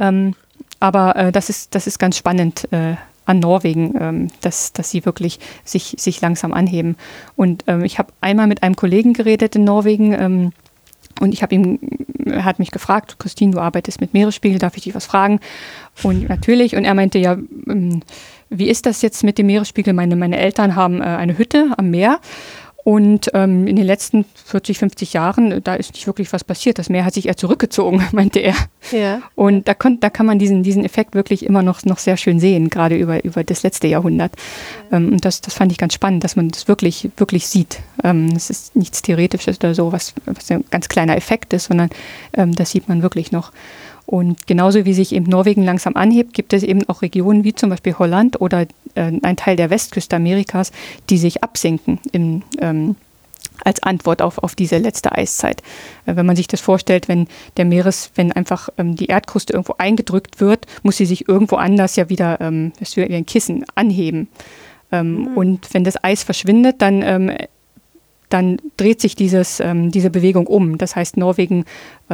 Aber das ist ganz spannend an Norwegen, dass sie wirklich sich langsam anheben. Und ich habe einmal mit einem Kollegen geredet in Norwegen und er hat mich gefragt, Christine, du arbeitest mit Meeresspiegel, darf ich dich was fragen? Und natürlich, und er meinte, ja, wie ist das jetzt mit dem Meeresspiegel? Meine Eltern haben eine Hütte am Meer. Und in den letzten 40, 50 Jahren, da ist nicht wirklich was passiert. Das Meer hat sich eher zurückgezogen, meinte er. Ja. Und da kann man diesen Effekt wirklich immer noch sehr schön sehen, gerade über das letzte Jahrhundert. Und das fand ich ganz spannend, dass man das wirklich sieht. Es ist nichts Theoretisches oder so, was ein ganz kleiner Effekt ist, sondern das sieht man wirklich noch. Und genauso wie sich eben Norwegen langsam anhebt, gibt es eben auch Regionen wie zum Beispiel Holland oder ein Teil der Westküste Amerikas, die sich absenken im als Antwort auf diese letzte Eiszeit. Wenn man sich das vorstellt, wenn einfach die Erdkruste irgendwo eingedrückt wird, muss sie sich irgendwo anders ja wieder, das wie ein Kissen, anheben. Und wenn das Eis verschwindet, dann dreht sich diese Bewegung um. Das heißt, Norwegen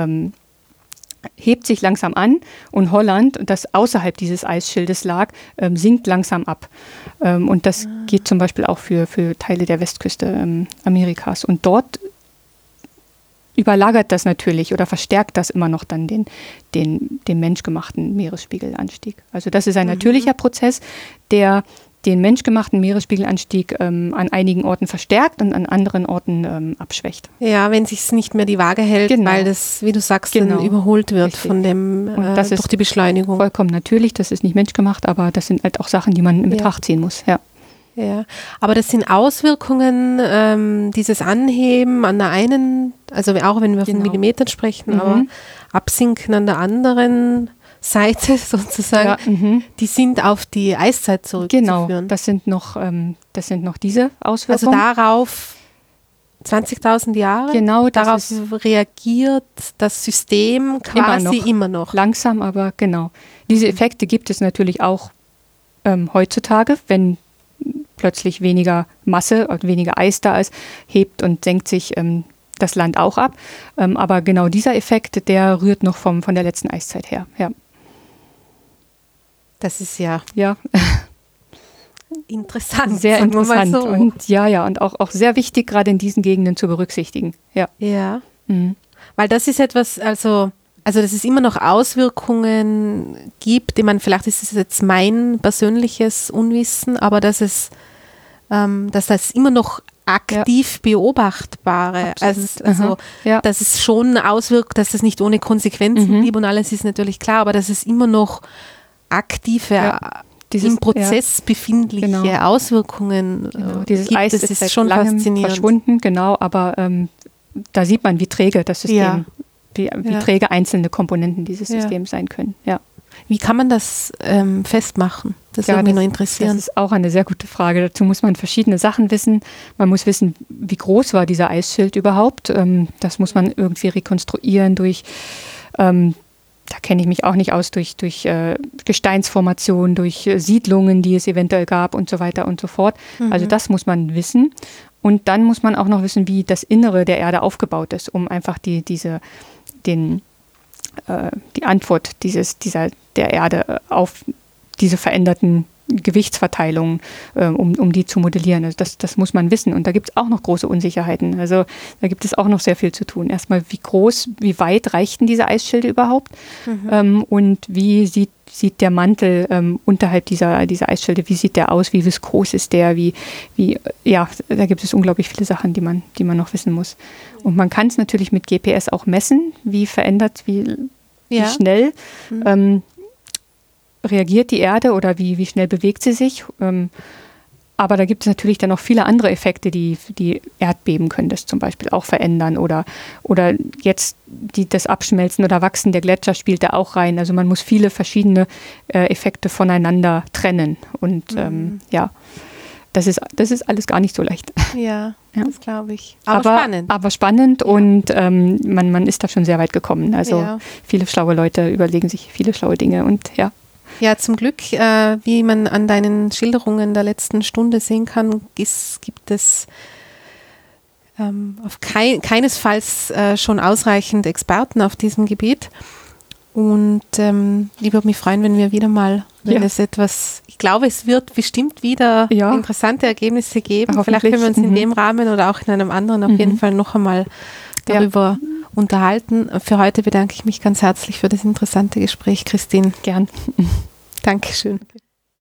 hebt sich langsam an und Holland, das außerhalb dieses Eisschildes lag, sinkt langsam ab. Und das geht zum Beispiel auch für Teile der Westküste Amerikas. Und dort überlagert das natürlich oder verstärkt das immer noch dann den menschgemachten Meeresspiegelanstieg. Also das ist ein natürlicher Prozess, der den menschgemachten Meeresspiegelanstieg an einigen Orten verstärkt und an anderen Orten abschwächt. Ja, wenn sich es nicht mehr die Waage hält, weil das, wie du sagst, dann überholt wird von dem durch die Beschleunigung. Vollkommen natürlich, das ist nicht menschgemacht, aber das sind halt auch Sachen, die man in Betracht ziehen muss. Ja. Ja, aber das sind Auswirkungen, dieses Anheben an der einen, also auch wenn wir von Millimetern sprechen, aber Absinken an der anderen Seite sozusagen, die sind auf die Eiszeit zurückzuführen. Genau, das sind noch diese Auswirkungen. Also darauf 20.000 Jahre, genau, darauf reagiert das System quasi immer noch. Langsam, aber genau. Diese Effekte gibt es natürlich auch heutzutage, wenn plötzlich weniger Masse und weniger Eis da ist, hebt und senkt sich das Land auch ab. Aber genau dieser Effekt, der rührt noch von der letzten Eiszeit her. Ja. Das ist ja interessant. Sehr interessant. So. Und und auch sehr wichtig, gerade in diesen Gegenden zu berücksichtigen. Ja. Ja. Weil das ist etwas, also dass es immer noch Auswirkungen gibt, vielleicht ist es jetzt mein persönliches Unwissen, aber dass das immer noch aktiv beobachtbare, dass es schon auswirkt, dass das nicht ohne Konsequenzen blieb und alles ist natürlich klar, aber dass es immer noch aktive, im Prozess befindliche Auswirkungen dieses gibt. Eis Das ist schon faszinierend. Verschwunden, genau, aber da sieht man, wie träge das System, wie träge einzelne Komponenten dieses Systems sein können. Ja. Wie kann man das festmachen? Das würde mich noch interessieren. Das ist auch eine sehr gute Frage. Dazu muss man verschiedene Sachen wissen. Man muss wissen, wie groß war dieser Eisschild überhaupt. Das muss man irgendwie rekonstruieren durch, da kenne ich mich auch nicht aus, durch Gesteinsformationen, durch Siedlungen, die es eventuell gab und so weiter und so fort. Also das muss man wissen. Und dann muss man auch noch wissen, wie das Innere der Erde aufgebaut ist, um einfach die Antwort der Erde auf diese veränderten Gewichtsverteilungen, um die zu modellieren. Also das muss man wissen. Und da gibt es auch noch große Unsicherheiten. Also da gibt es auch noch sehr viel zu tun. Erstmal, wie weit reichten diese Eisschilde überhaupt? Und wie sieht der Mantel unterhalb dieser Eisschilde, wie sieht der aus? Wie viskos ist der? Da gibt es unglaublich viele Sachen, die man noch wissen muss. Und man kann es natürlich mit GPS auch messen, wie schnell reagiert die Erde oder wie schnell bewegt sie sich. Aber da gibt es natürlich dann noch viele andere Effekte, die Erdbeben können das zum Beispiel auch verändern oder jetzt das Abschmelzen oder Wachsen der Gletscher spielt da auch rein. Also man muss viele verschiedene Effekte voneinander trennen und das ist alles gar nicht so leicht. Ja. Das glaube ich. Aber spannend und man ist da schon sehr weit gekommen. Also viele schlaue Leute überlegen sich viele schlaue Dinge und ja. Ja, zum Glück, wie man an deinen Schilderungen der letzten Stunde sehen kann, gibt es keinesfalls schon ausreichend Experten auf diesem Gebiet. Und ich würde mich freuen, wenn wir wieder mal, ich glaube, es wird bestimmt wieder interessante Ergebnisse geben. Vielleicht können wir uns in dem Rahmen oder auch in einem anderen auf jeden Fall noch einmal darüber unterhalten. Für heute bedanke ich mich ganz herzlich für das interessante Gespräch, Christine. Gern. Dankeschön.